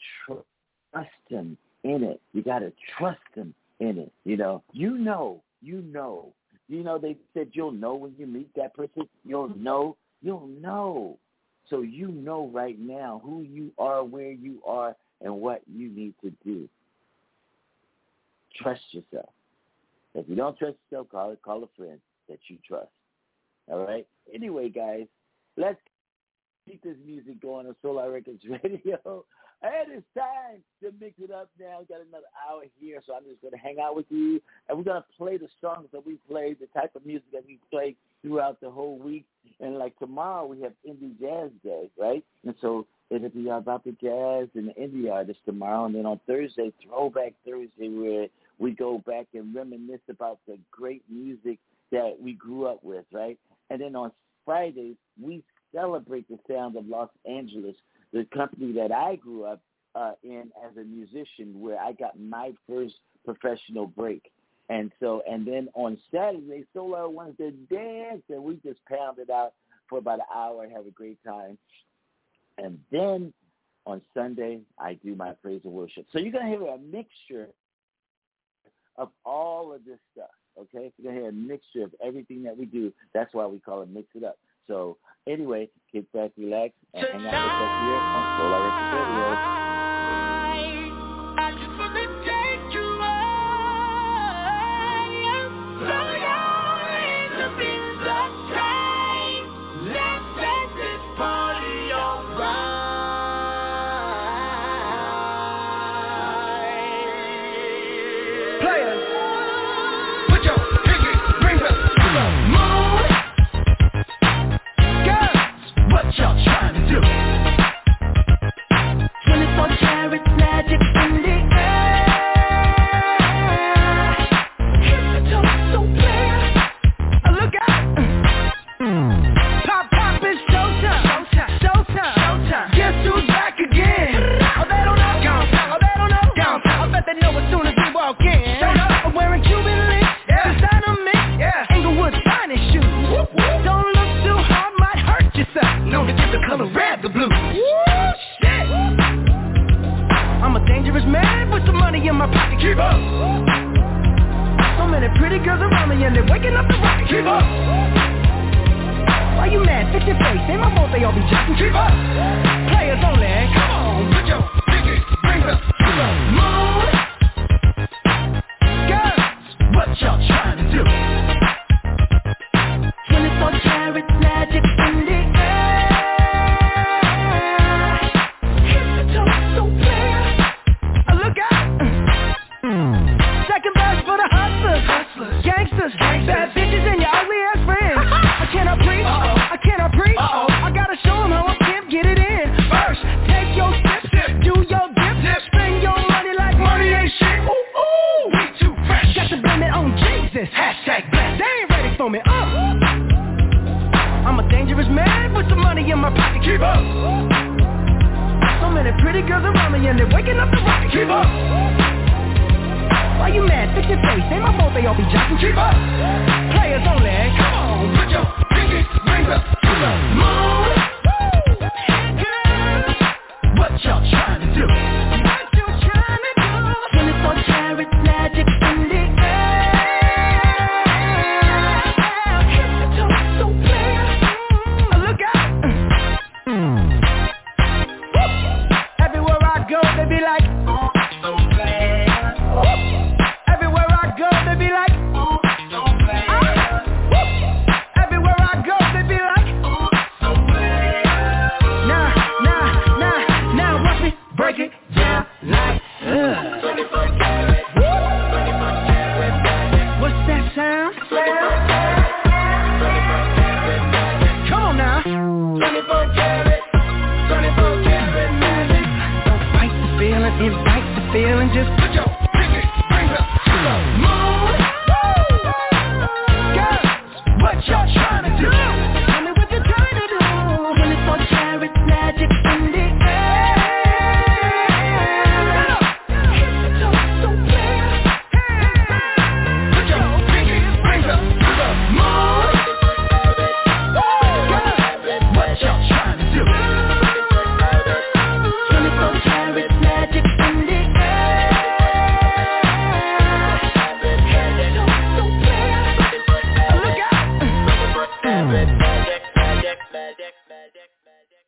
Trust him in it. You got to trust him in it. You know, you know, you know. You know, they said you'll know when you meet that person. You'll know. You'll know. So you know right now who you are, where you are, and what you need to do. Trust yourself. If you don't trust yourself, call it, call a friend that you trust. All right? Anyway, guys, let's keep this music going on Solar Records Radio. And it's time to mix it up now. We've got another hour here, so I'm just going to hang out with you. And we're going to play the songs that we played, the type of music that we played throughout the whole week. And like tomorrow, we have Indie Jazz Day, right? And so it'll be about the jazz and the indie artists tomorrow. And then on Thursday, Throwback Thursday, where we go back and reminisce about the great music that we grew up with, right? And then on Fridays, we celebrate the sound of Los Angeles, the company that I grew up uh, in as a musician, where I got my first professional break. And so, and then on Saturday, Solar wants to dance, and we just pound it out for about an hour and have a great time. And then on Sunday, I do my praise and worship. So you're going to hear a mixture of all of this stuff, okay? You're going to hear a mixture of everything that we do. That's why we call it Mix It Up. So anyway, kick back, relax, and hang out with us here on Solar Records Radio. twenty-four keep up. So many pretty girls around me and they're waking up the rocket, keep up. Why you mad? Fix your face, ain't my fault they all be jacking, keep up. Players only, come on, put your pinky rings up to the moon. Girls, what y'all trying to do? twenty-four carats magic in the air. Hit the toe so clear. Oh, look out. Second verse for the hustlers, hustlers. Gangsters, gangsters, bad bitches and your ugly ass friends. I cannot preach, uh-oh. I cannot preach, uh-oh. I gotta show them how I can't get it in. First, take your sip, sip. Do your dip, dip. Spend your money like money ain't shit. Ooh, ooh, we too fresh. Got to blame it on Jesus. Hashtag blessed. They ain't ready for me. Uh. I'm a dangerous man with some money in my pocket. Keep up. So many pretty girls around me and they're waking up the rocket. Keep up. Why you mad? Fix your face. Ain't my fault they all be jocking. Keep up. Players only. Come on, put your pinky rings up to the moon. Girls, what y'all trying to do? What you trying to do? twenty-four carats magic in the air. Hit the toe so clear. Oh, look out. Everywhere I go, they be like, oh, so bad. Everywhere I go, they be like, oh, so bad. Ah. Everywhere I go, they be like, oh, so bad. Nah, nah, nah, now watch me break it down like, uh. twenty-four karat, twenty-four karat magic. What's that sound? Come on now. twenty-four karat, twenty-four karat magic. Don't fight the feeling, invite the feeling, just put your pinky rings up to the moon. Girls, what y'all trying to do? Tell me what you're trying to do. twenty-four karat magic in the air. Hit the toe so clear. Put your pinky rings up to the moon. Girls, what y'all trying to do? twenty-four karat magic in the air. Hit the toe so clear. Look out. Magic, magic, magic, magic, magic, magic.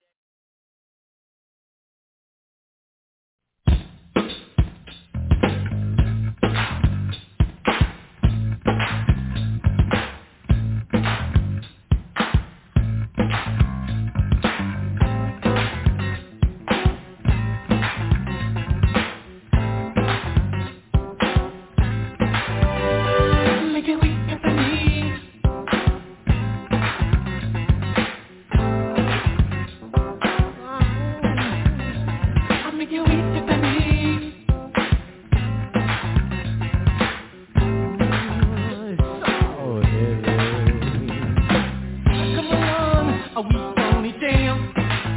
Make it weak at the knees. I make it weak at the knees. Come along, a weak only damn.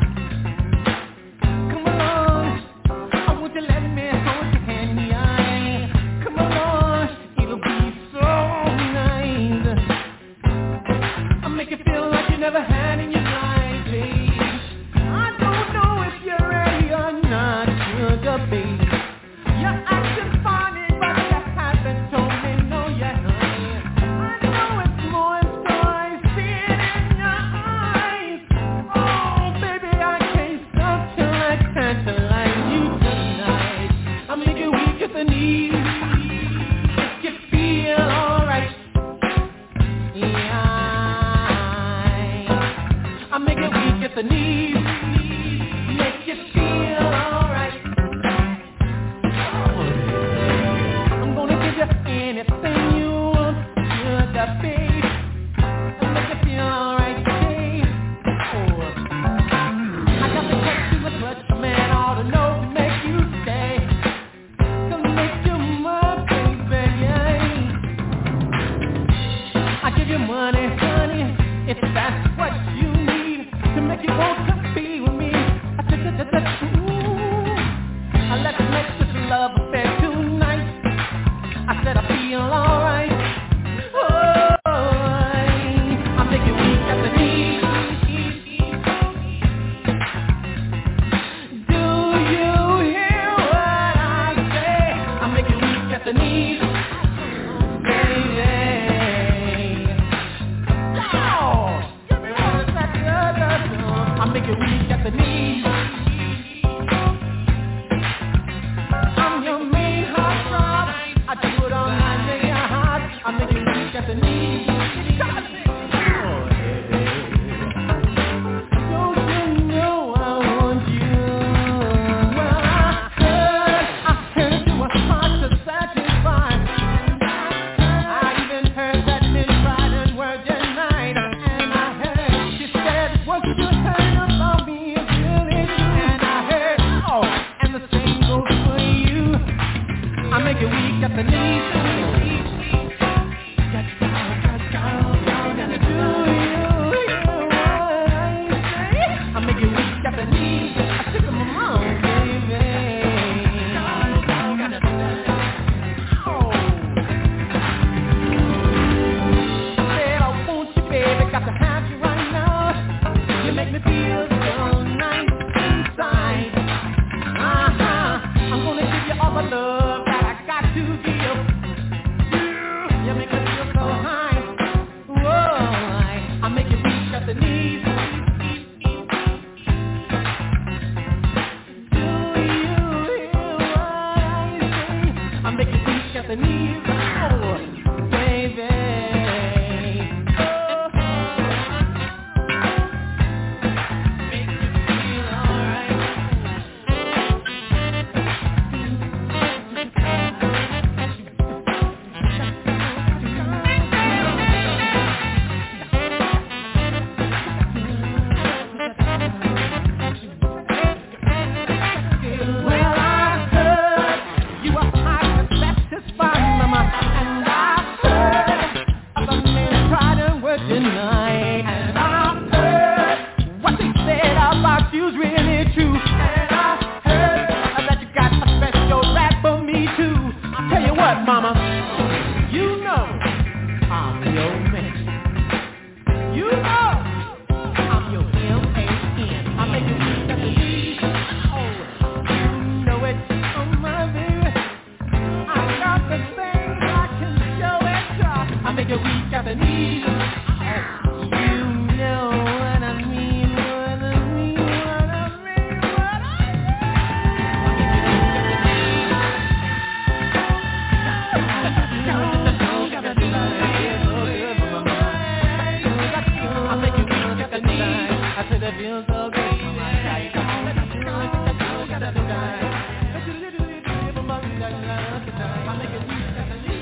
Come along, I want you to let me hold your hand in the eye. Come along, it'll be so nice. I make you feel like you never had in your life, babe. I don't know if you're ready or not, sugar, babe. You're acting funny, but you haven't told me no yet, honey. I know it's more and more I see it in your eyes. Oh, baby, I can't stop till I tantalize you tonight. I make you weak at the knees, make you feel alright. Yeah, I make you weak at the knees, make you feel alright. I'm gonna give you anything you want, sugar, babe. And make you feel alright, babe. Oh, I got to touch you with what a man ought to know to make you stay, to make you my baby, yeah. I give you money, honey, if that's what you need to make you want to be with me. I said, that, that, that, ooh, I let you make this love affair tonight. I said I feel alright. Oh, I make you weak at the knees. Do you hear what I say? I make you feels so good. Like, come on, let me do it. Gotta do that. I make it easy.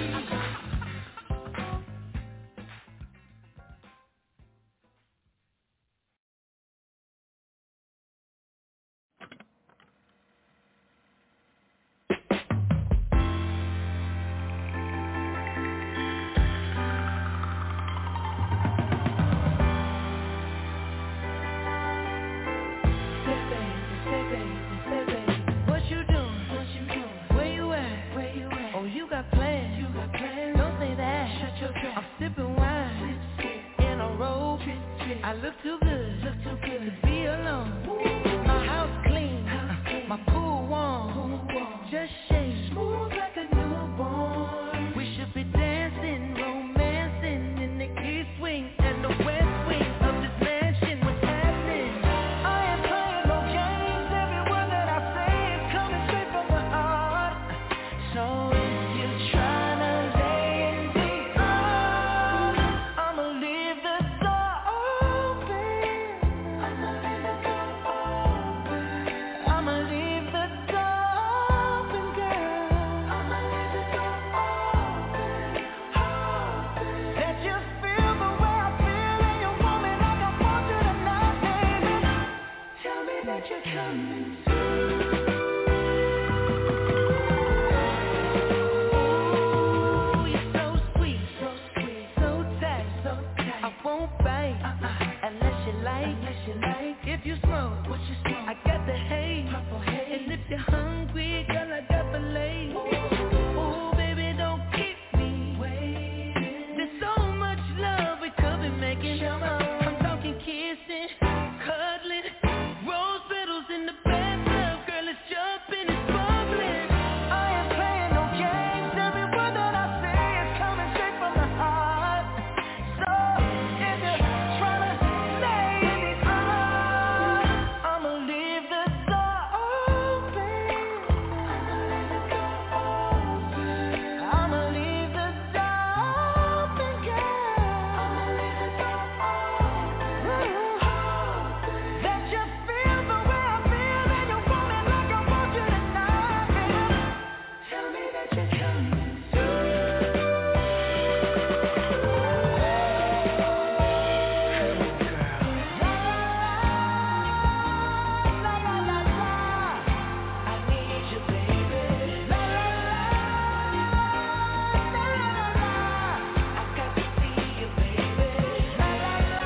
I look too good, look too good to be alone. My house clean, my pool warm, just shake smooth like a newborn. We should be dancing, romancing in the east wing and the west wing of this mansion. What's happening? I ain't playing no games. Every word that I say is coming straight from the heart. So if you're trying to lay in the arms, I'ma leave the door open. I'ma leave the door open. I'ma leave the door open, girl. I'ma leave the door open, open. Let you feel the way I feel, and you want me like I want you tonight, baby. Tell me that you're coming through. Ooh, you're so sweet, so sweet, so tight, so tight. I won't bite unless you like, unless you like. If you smoke, what you smoke? I got the haze, purple haze. And if you're hungry, girl, I got the lace. Ooh, baby, don't keep me waiting. There's so much love we could be making. I'm talking kissing, cuddling, rose petals in the bathtub. Girl, it's jumping, it's bubbling. I ain't playing no games. Every word that I say is coming straight from the heart. So if you're trying to stay in the arms, I'ma leave the door open. I'ma leave the door open, girl. I'ma leave the door open. That you feel the way I feel, and you want me like I want you tonight, baby. Tell me that you're coming through. La la la la, I need you, baby. La la la, la la la, I got to see you, baby. La la la,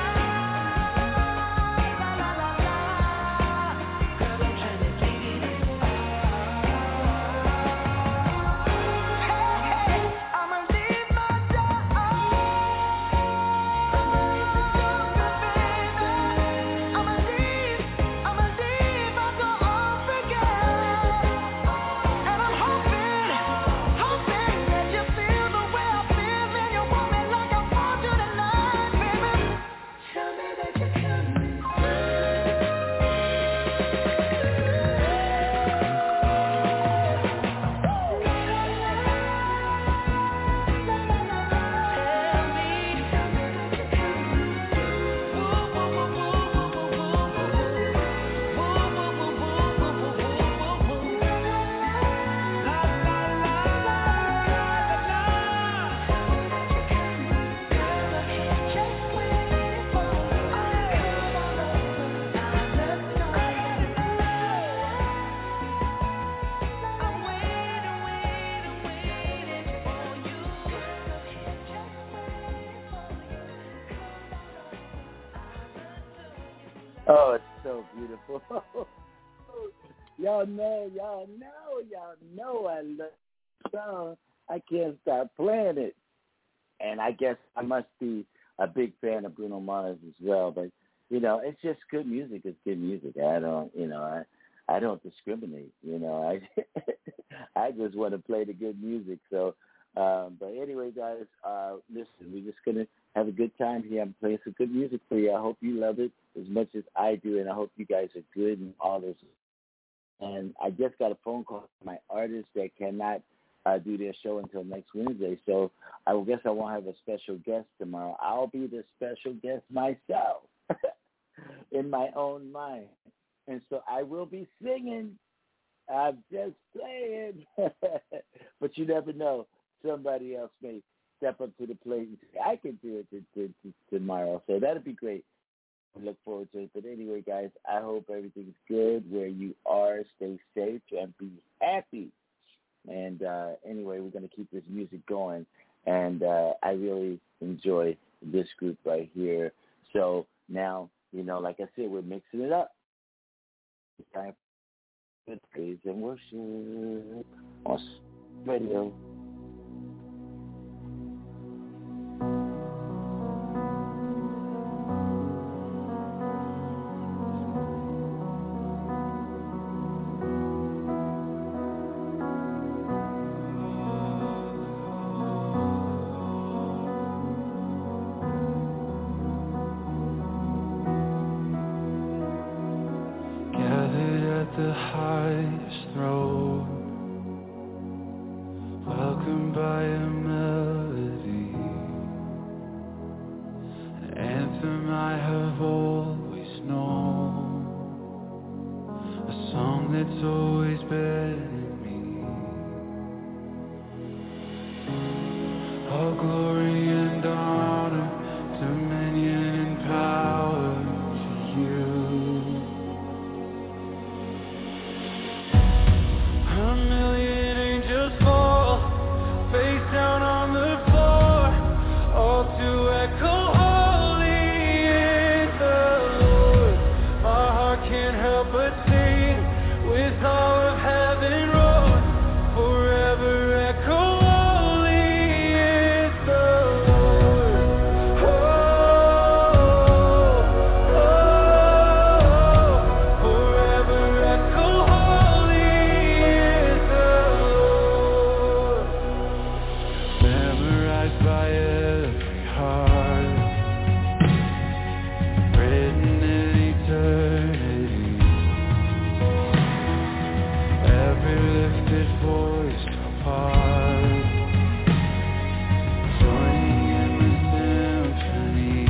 la la la la, girl, I'm trying to give you this Hey, I'ma leave my door I'ma leave, I'ma leave my door open, girl. And I'm hoping, hoping that you feel the way I feel, and you want me like I want you tonight, baby. Tell me that you're coming Oh, it's so beautiful. Y'all know, y'all know, y'all know I love the song. I can't stop playing it. And I guess I must be a big fan of Bruno Mars as well. But, you know, it's just good music. It's good music. I don't, you know, I, I don't discriminate. You know, I I just want to play the good music. So, um, but anyway, guys, uh, listen, we're just going to have a good time here. I'm playing some good music for you. I hope you love it as much as I do, and I hope you guys are good and all this. And I just got a phone call from my artists that cannot uh, do their show until next Wednesday. So I will guess I won't have a special guest tomorrow. I'll be the special guest myself. in my own mind. And so I will be singing. I'm just playing. But you never know. Somebody else may step up to the plate and say, I can do it to, to, to, tomorrow. So that'll be great. I look forward to it. But anyway, guys, I hope everything's good where you are. Stay safe and be happy. And uh, anyway, we're going to keep this music going. And uh, I really enjoy this group right here. So now, you know, like I said, we're mixing it up. It's time for praise and worship on radio. The highest throne, welcomed by a melody, an anthem I have always known, a song that's always been in me. All glory and honor, dominion and power to you. A million angels fall, face down on the floor, all to echo, holy is the Lord. My heart can't help but sing, with all of heaven roar, forever echo, holy is the Lord. Oh, oh, forever echo, holy. Memorized by every heart, written in eternity, every lifted voice apart, joining in the symphony.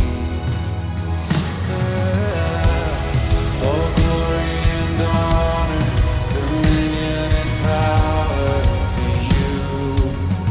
All glory and honor, dominion and power to you.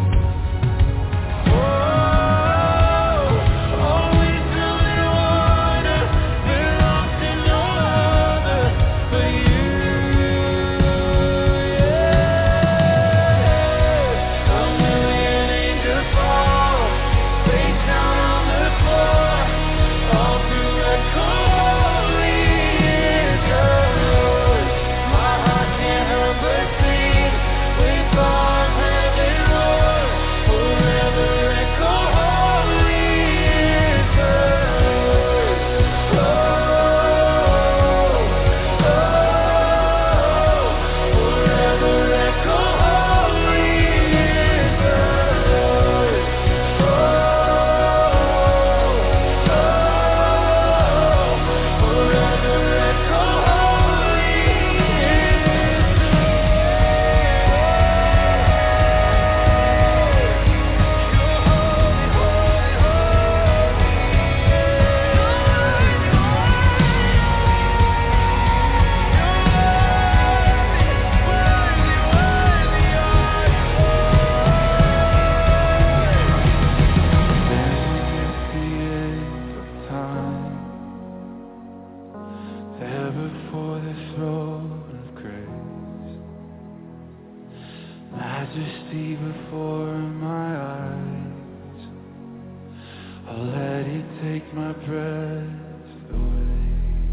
There before the throne of grace, majesty before my eyes. I'll let it take my breath away.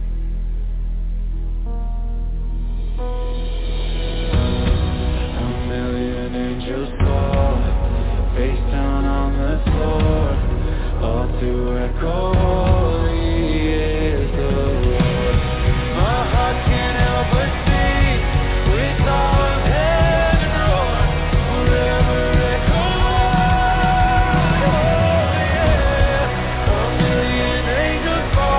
A million angels fall, face down on the floor, all to echo, holy is the Lord. My heart can't help but sing, with all of heaven roar, forever echo, oh yeah. A million angels fall.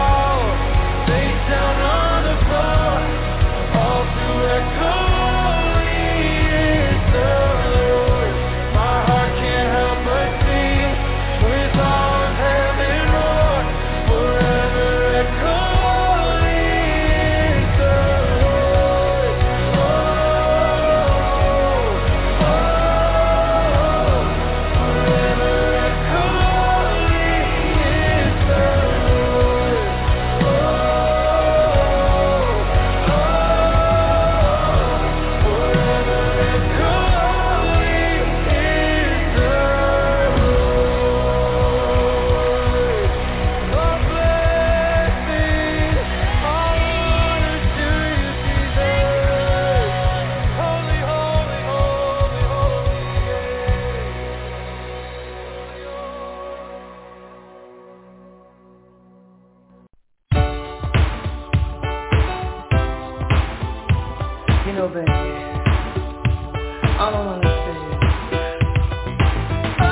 go, baby. All I wanna say is, oh,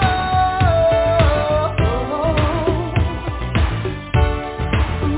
oh, oh,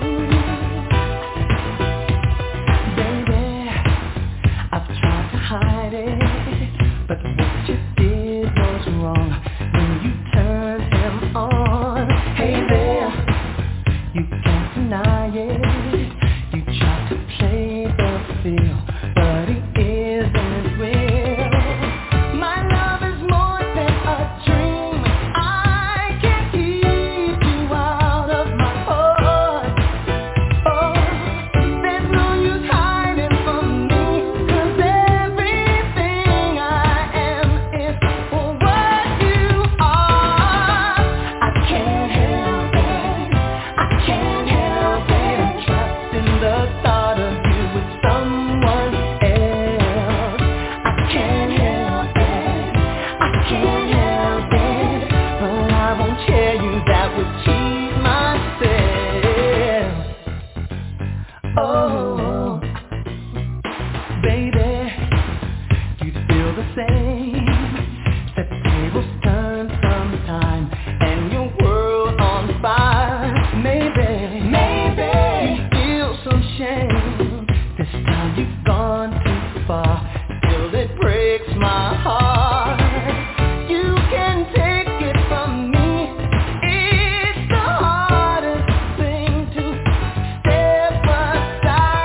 mm-hmm. Baby, I've tried to hide it, but what you did was wrong when you turned him on. Hey there, you can't deny it. You tried to play the field, but it isn't real. My love is more than a dream. I can't keep you out of my heart. Oh, there's no use hiding from me, 'cause everything I am is for what you are. I can't help it, I can't help it. I'm trapped in the thought of you with someone else. I can't help it, I can't help it, but I won't tell you that would cheat myself. Oh, baby, you feel the same. The tables turn sometime, and your world on fire. Maybe, maybe you feel some shame. This time you've gone too far. Still, it breaks my heart. You can take it from me. It's the hardest thing to step aside.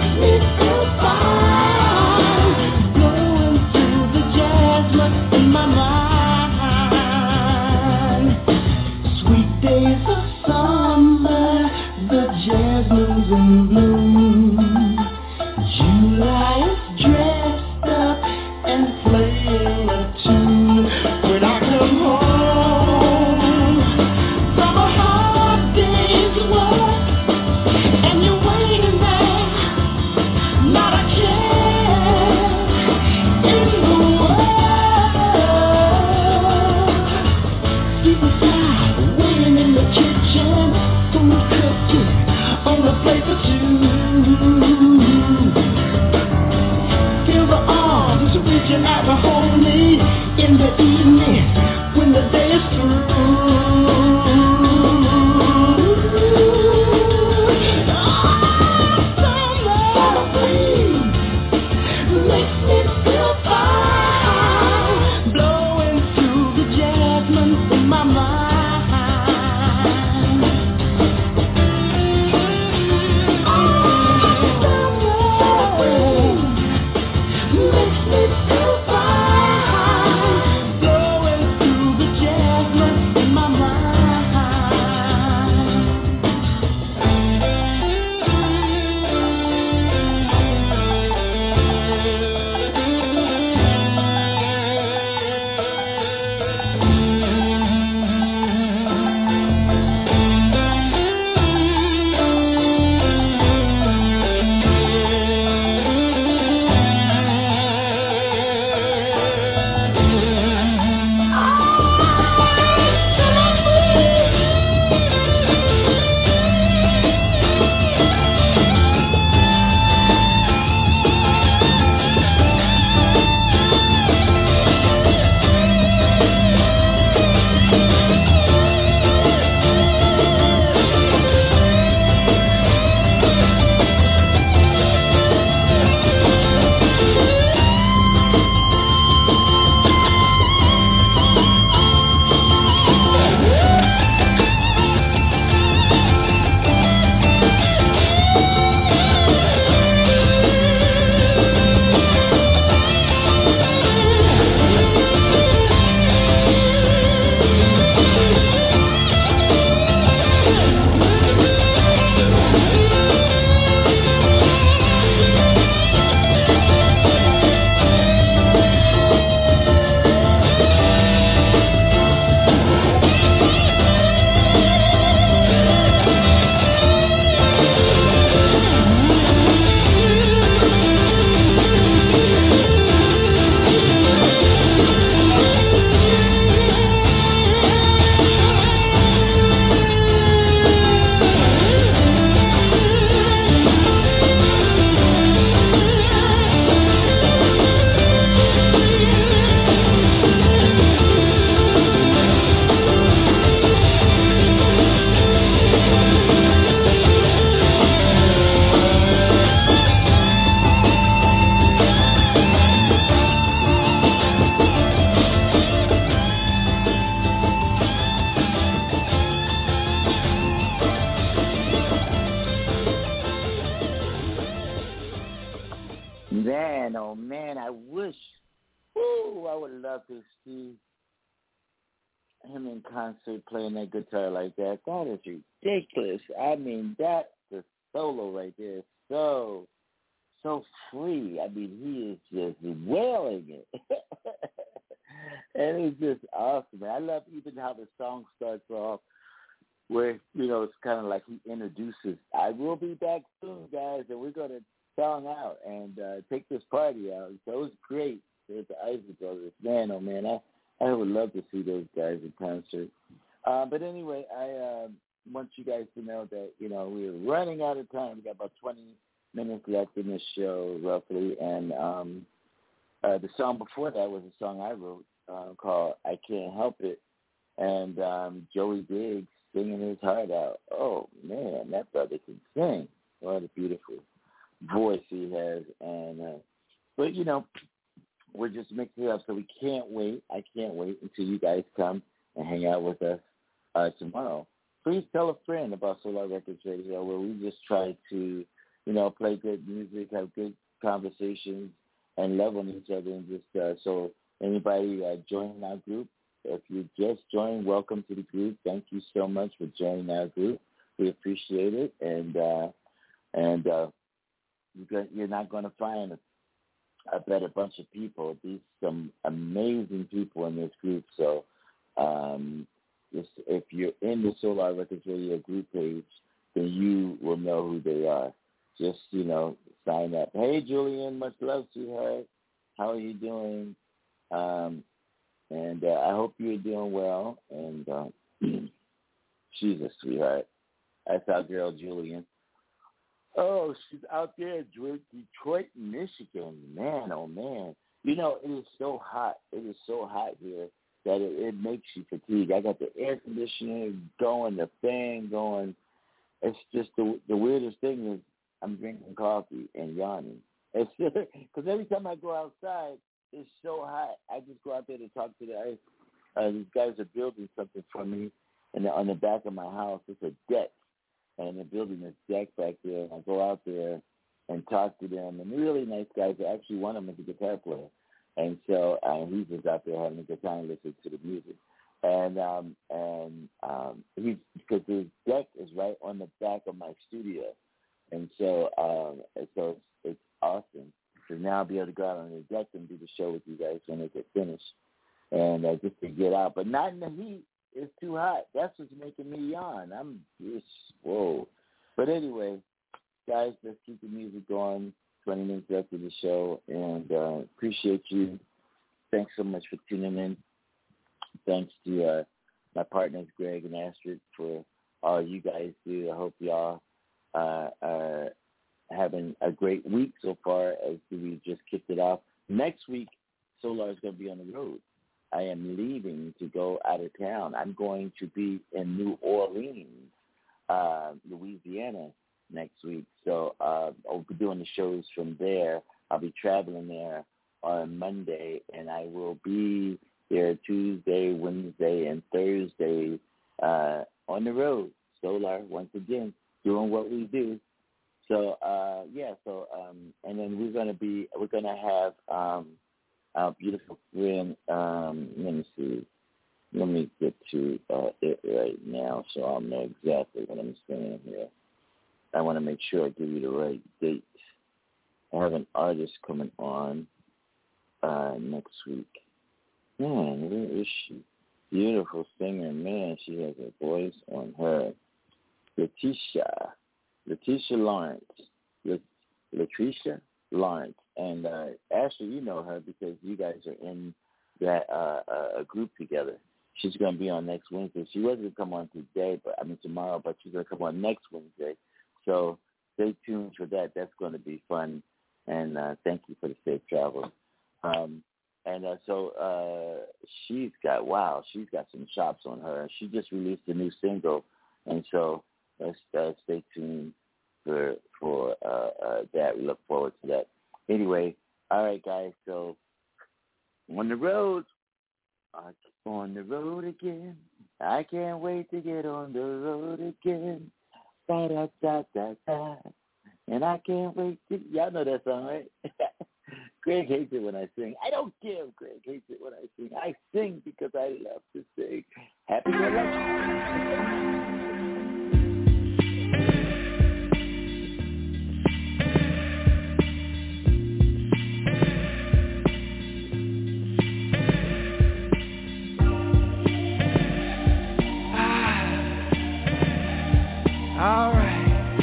Man, oh man, I wish, woo, I would love to see him in concert playing that guitar like that. That is ridiculous. I mean, that's the solo right there. So, so free. I mean, he is just wailing it. And it's just awesome. I love even how the song starts off where, you know, it's kind of like he introduces, I will be back soon, guys, and we're going to song out and uh, take this party out. So it was great with the Isley Brothers. Man, oh, man, I, I would love to see those guys in concert. Uh, but anyway, I uh, want you guys to know that, you know, we're running out of time. We got about twenty minutes left in this show, roughly. And um, uh, the song before that was a song I wrote uh, called I Can't Help It. And um, Joey Diggs singing his heart out. Oh, man, that brother can sing. What a beautiful voice he has. And uh, but, you know, we're just mixing it up, so we can't wait. I can't wait until you guys come and hang out with us uh, tomorrow. Please tell a friend about Solar Records Radio, where we just try to you know, play good music, have good conversations, and love on each other. And just uh, so anybody uh, joining our group, if you just joined, welcome to the group. Thank you so much for joining our group. We appreciate it, and uh, and uh, you're not going to find a better bunch of people. These some amazing people in this group. So um, if, if you're in the Solar Records Radio group page, then you will know who they are. Just, you know, sign up. Hey, Julian, much love to her. How are you doing? Um, and uh, I hope you're doing well. And uh, she's a sweetheart. That's our girl, Julian. Oh, she's out there in Detroit, Michigan. Man, oh, man. You know, it is so hot. It is so hot here that it, it makes you fatigue. I got the air conditioner going, the fan going. It's just the the weirdest thing is I'm drinking coffee and yawning. It's because every time I go outside, it's so hot. I just go out there to talk to the ice. Uh, these guys are building something for me, and on the back of my house, it's a deck, and they're building this deck back there. And I go out there and talk to them, and they're really nice guys. Actually, one of them is a guitar player, and so uh, he's just out there having a good time listening to the music. And um, and um, he's because his deck is right on the back of my studio, and so um, and so it's, it's awesome. So now I'll be able to go out on the deck and do the show with you guys when they get finished, and uh, just to get out, but not in the heat. It's too hot. That's what's making me yawn. I'm just whoa. But anyway, guys, let's keep the music going. Twenty minutes after the show, and uh, appreciate you. Thanks so much for tuning in. Thanks to uh, my partners, Greg and Astrid, for all you guys do. I hope y'all uh, are having a great week so far as we just kicked it off. Next week, Solar is going to be on the road. I am leaving to go out of town. I'm going to be in New Orleans, uh, Louisiana, next week. So uh, I'll be doing the shows from there. I'll be traveling there on Monday, and I will be there Tuesday, Wednesday, and Thursday uh, on the road. Solar, once again, doing what we do. So, uh, yeah, so, um, and then we're going to be, we're going to have um, our beautiful friend, um, let me see, let me get to uh, it right now so I'll know exactly what I'm saying here. I want to make sure I give you the right date. I have an artist coming on uh, next week. Man, where is she? Beautiful singer. Man, she has a voice on her. Letitia. Letitia Lawrence. Letitia Lawrence. And uh, Ashley, you know her because you guys are in that uh, uh, group together. She's going to be on next Wednesday. She wasn't going to come on today, but I mean tomorrow, but she's going to come on next Wednesday. So stay tuned for that. That's going to be fun. And uh, thank you for the safe travel. Um, And uh, so uh, she's got, wow, she's got some chops on her. She just released a new single, and so let's uh, stay tuned for for uh, uh, that. We look forward to that. Anyway, all right, guys, so on the road, on the road again. I can't wait to get on the road again. Da-da-da-da-da. And I can't wait to, y'all know that song, right? Greg hates it when I sing. I don't care if Greg hates it when I sing. I sing because I love to sing. Happy election. All right.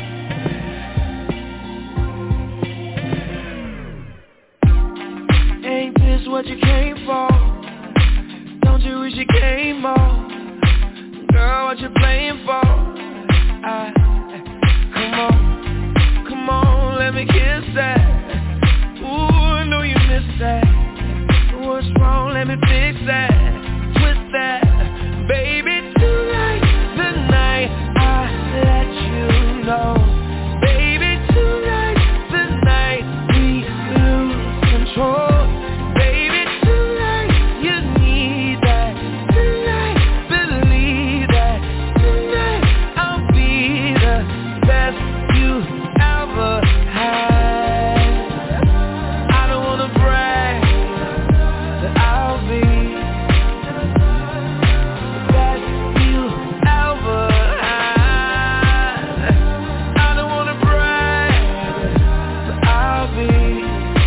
Ain't this what you came for? Don't you wish you came more? Girl, what you playing for? I, come on, come on, let me kiss that. Ooh, I know you miss that. What's wrong? Let me fix that. Twist that, baby. Tonight, the night I let you know, baby. Tonight, the night we lose control. Ever be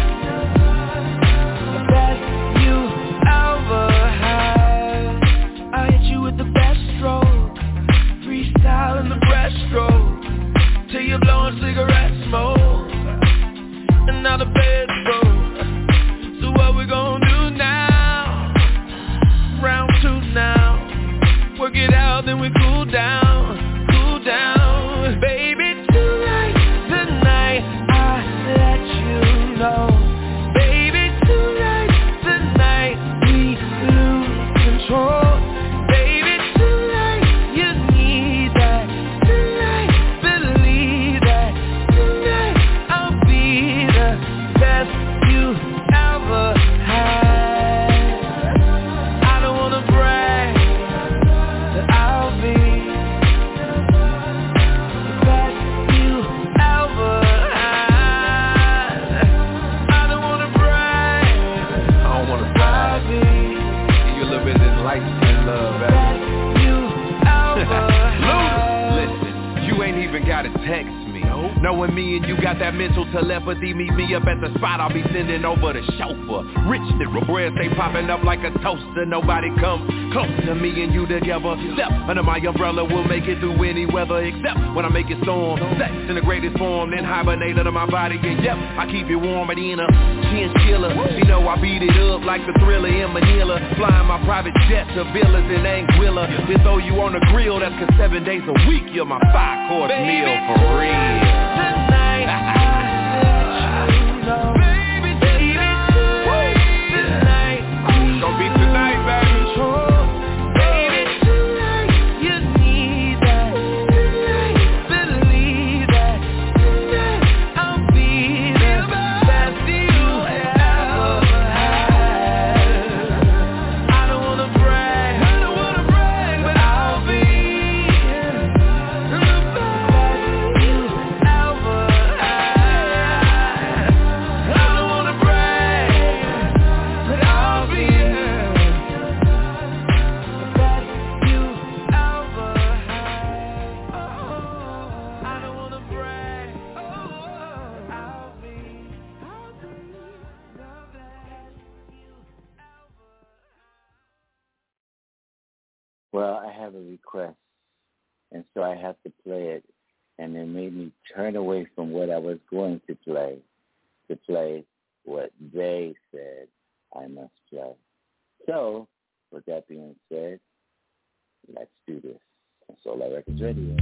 the best you ever had. I hit you with the best stroke, freestyle in the breaststroke, till you're blowing cigarette smoke, and now the bed's broke. So what we gonna do now? Round two now. Work it out, then we cool down, cool down. Baby, tonight, the night I let you know. Baby, tonight, the night we lose control. Baby, tonight, you need that. Tonight, believe that. Tonight, I'll be the best you ever had. I don't wanna brag, but I'll be the best you ever had. I don't wanna brag, I don't wanna I'll brag. be Give you a little bit of this light-skinned love, the baby. best you ever had. Listen, you ain't even gotta text me. Knowing me and you got that mental telepathy, meet me up at the spot, I'll be sending over the chauffeur. Rich little bread, stay popping up like a toaster. Nobody come close to me and you together. Step under my umbrella, we'll make it through any weather, except when I make it storm. Sex in the greatest form, then hibernate under my body. And yep, I keep it warm at in a chinchilla. You know I beat it up like the Thriller in Manila. Flying my private jet to villas in Anguilla. Then throw you on the grill, that's cause seven days a week you're my five-course meal for real. Tonight, I let you know. Baby, tonight, tonight, Gonna be tonight, baby. control. Baby, tonight, you need that. Tonight, believe that. Tonight, I'll be the best you ever had. I don't wanna brag, I don't wanna brag, but I'll be the best you ever had. I don't wanna brag, but I'll be the best you ever had. I don't wanna brag, I'll be the best you ever. Well, I have a request, and so I have to play it, and it made me turn away from what I was going to play, to play what they said I must play. So, with that being said, let's do this. On Solar Records Radio.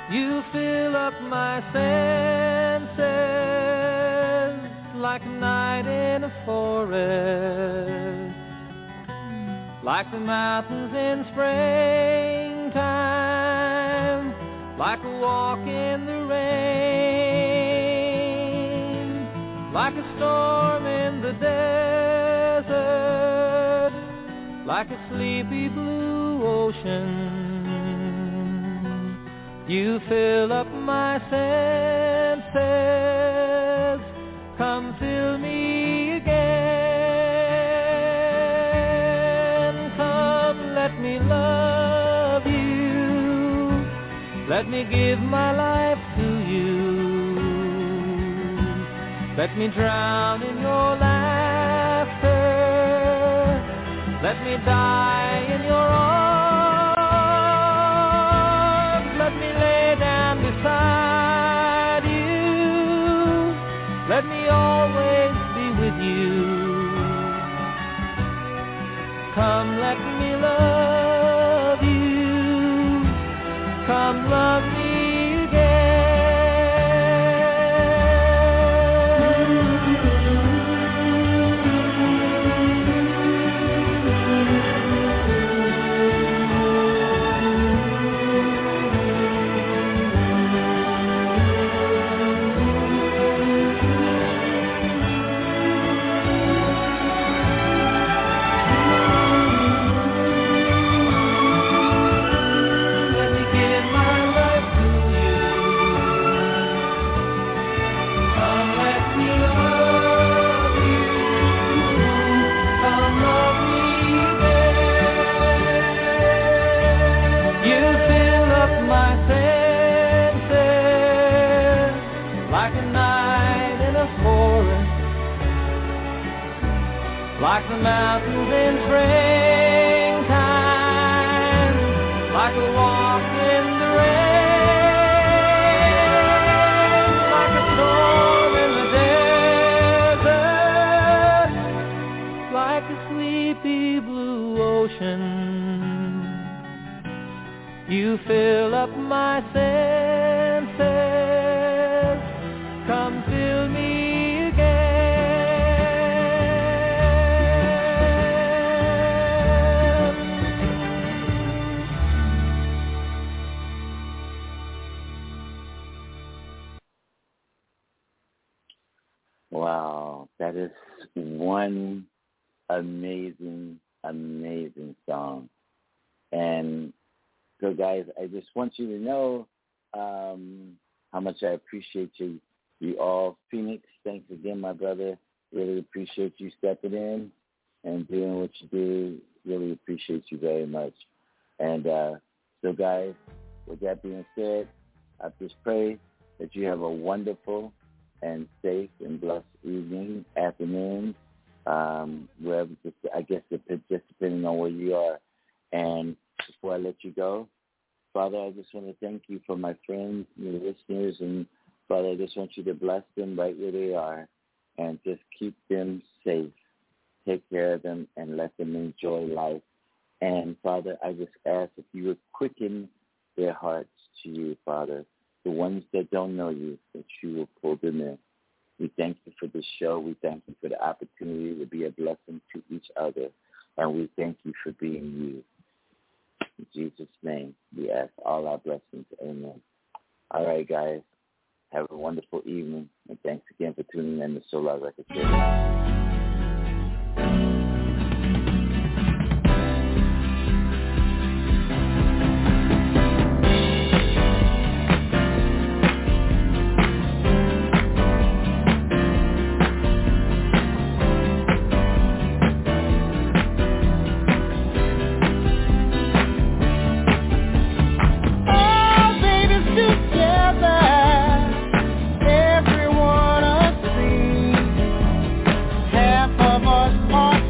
You fill up my senses like a night in a forest, like the mountains in springtime, like a walk in the rain, like a storm in the desert, like a sleepy blue ocean. You fill up my senses, come fill me again. Come, let me love you, let me give my life to you. Let me drown in your laughter, let me die in your arms. Let me lay down beside you, let me always be with you. Come, let me love you, come love me again. Like the mountains in springtime, like a walk in the rain, like a storm in the desert, like a sleepy blue ocean. You fill up my senses, come fill me Wow, that is one amazing, amazing song. And so, guys, I just want you to know um, how much I appreciate you, you all. Phoenix, thanks again, my brother. Really appreciate you stepping in and doing what you do. Really appreciate you very much. And uh, so, guys, with that being said, I just pray that you have a wonderful and safe and blessed evening, afternoon, um, wherever, just, I guess, just depending on where you are. And before I let you go, Father, I just want to thank you for my friends, your listeners, and Father, I just want you to bless them right where they are and just keep them safe. Take care of them and let them enjoy life. And Father, I just ask if you would quicken their hearts to you, Father, the ones that don't know you, that you will pull them in. We thank you for this show. We thank you for the opportunity to be a blessing to each other. And we thank you for being you. In Jesus' name, we ask all our blessings. Amen. All right, guys. Have a wonderful evening. And thanks again for tuning in to Solar Records. Everyone a dream, half of us are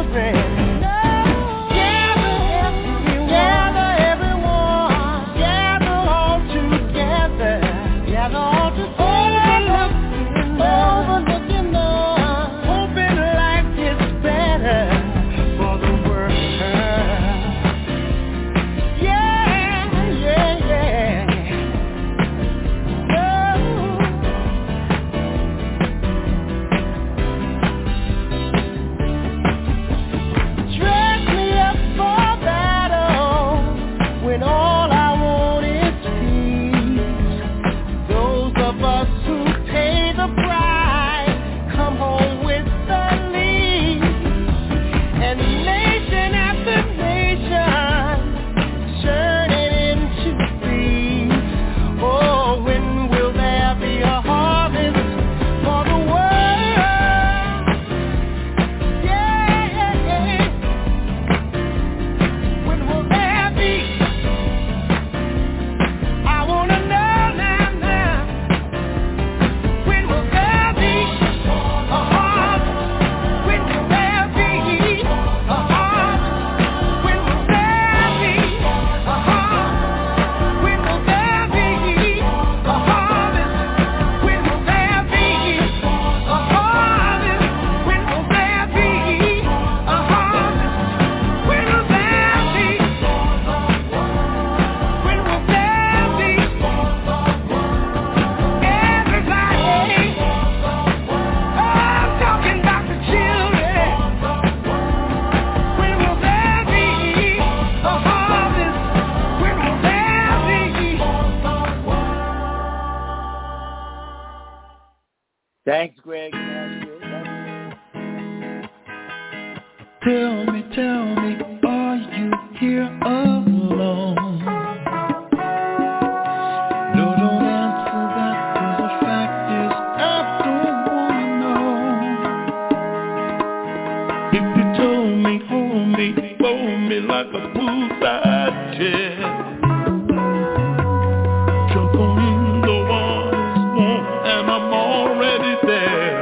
Thanks, Greg. Tell me, tell me, are you here alone? No, don't answer that, 'cause the fact is I don't wanna know. If you told me, hold me, fold me like a poolside chair, jump on in the water's warm and I'm already there.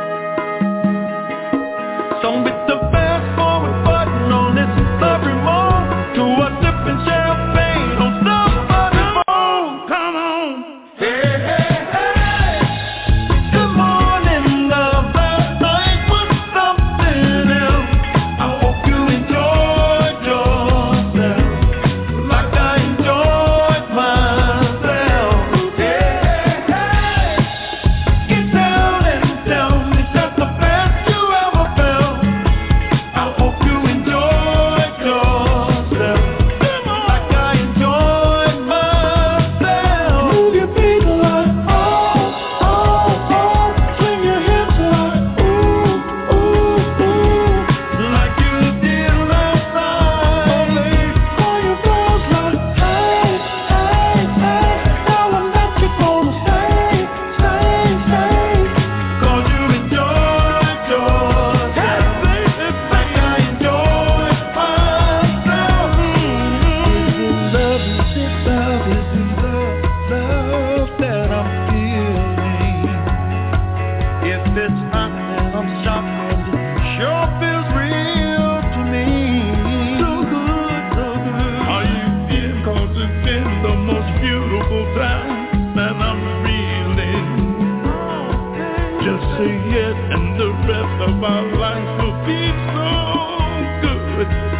So with the fast forward button on this love remote to a sipping champagne on somebody's phone. Come on. Hey, hey, hey. Good morning, love. Last night was something else. I hope you enjoyed yourself like I enjoyed myself. Hey, hey, hey. Get down and tell me that's the best you ever felt. I hope you enjoyed yourself like I enjoyed myself. Move your feet like oh, oh, oh. Swing your hips like ooh, ooh, ooh. Like you did last night. Call your girls like hey, hey, hey. Tell them that you're gonna stay, stay, stay. 'Cause you enjoyed yourself like I enjoyed myself. Love is it, love is it, love, love that I'm feeling. If it's not, then I'm shocked, 'cause it sure feels real to me. So good, so good. How you feel? 'Cause it's been the most beautiful time that I'm feeling. Just say it and the rest of our lives will be so good.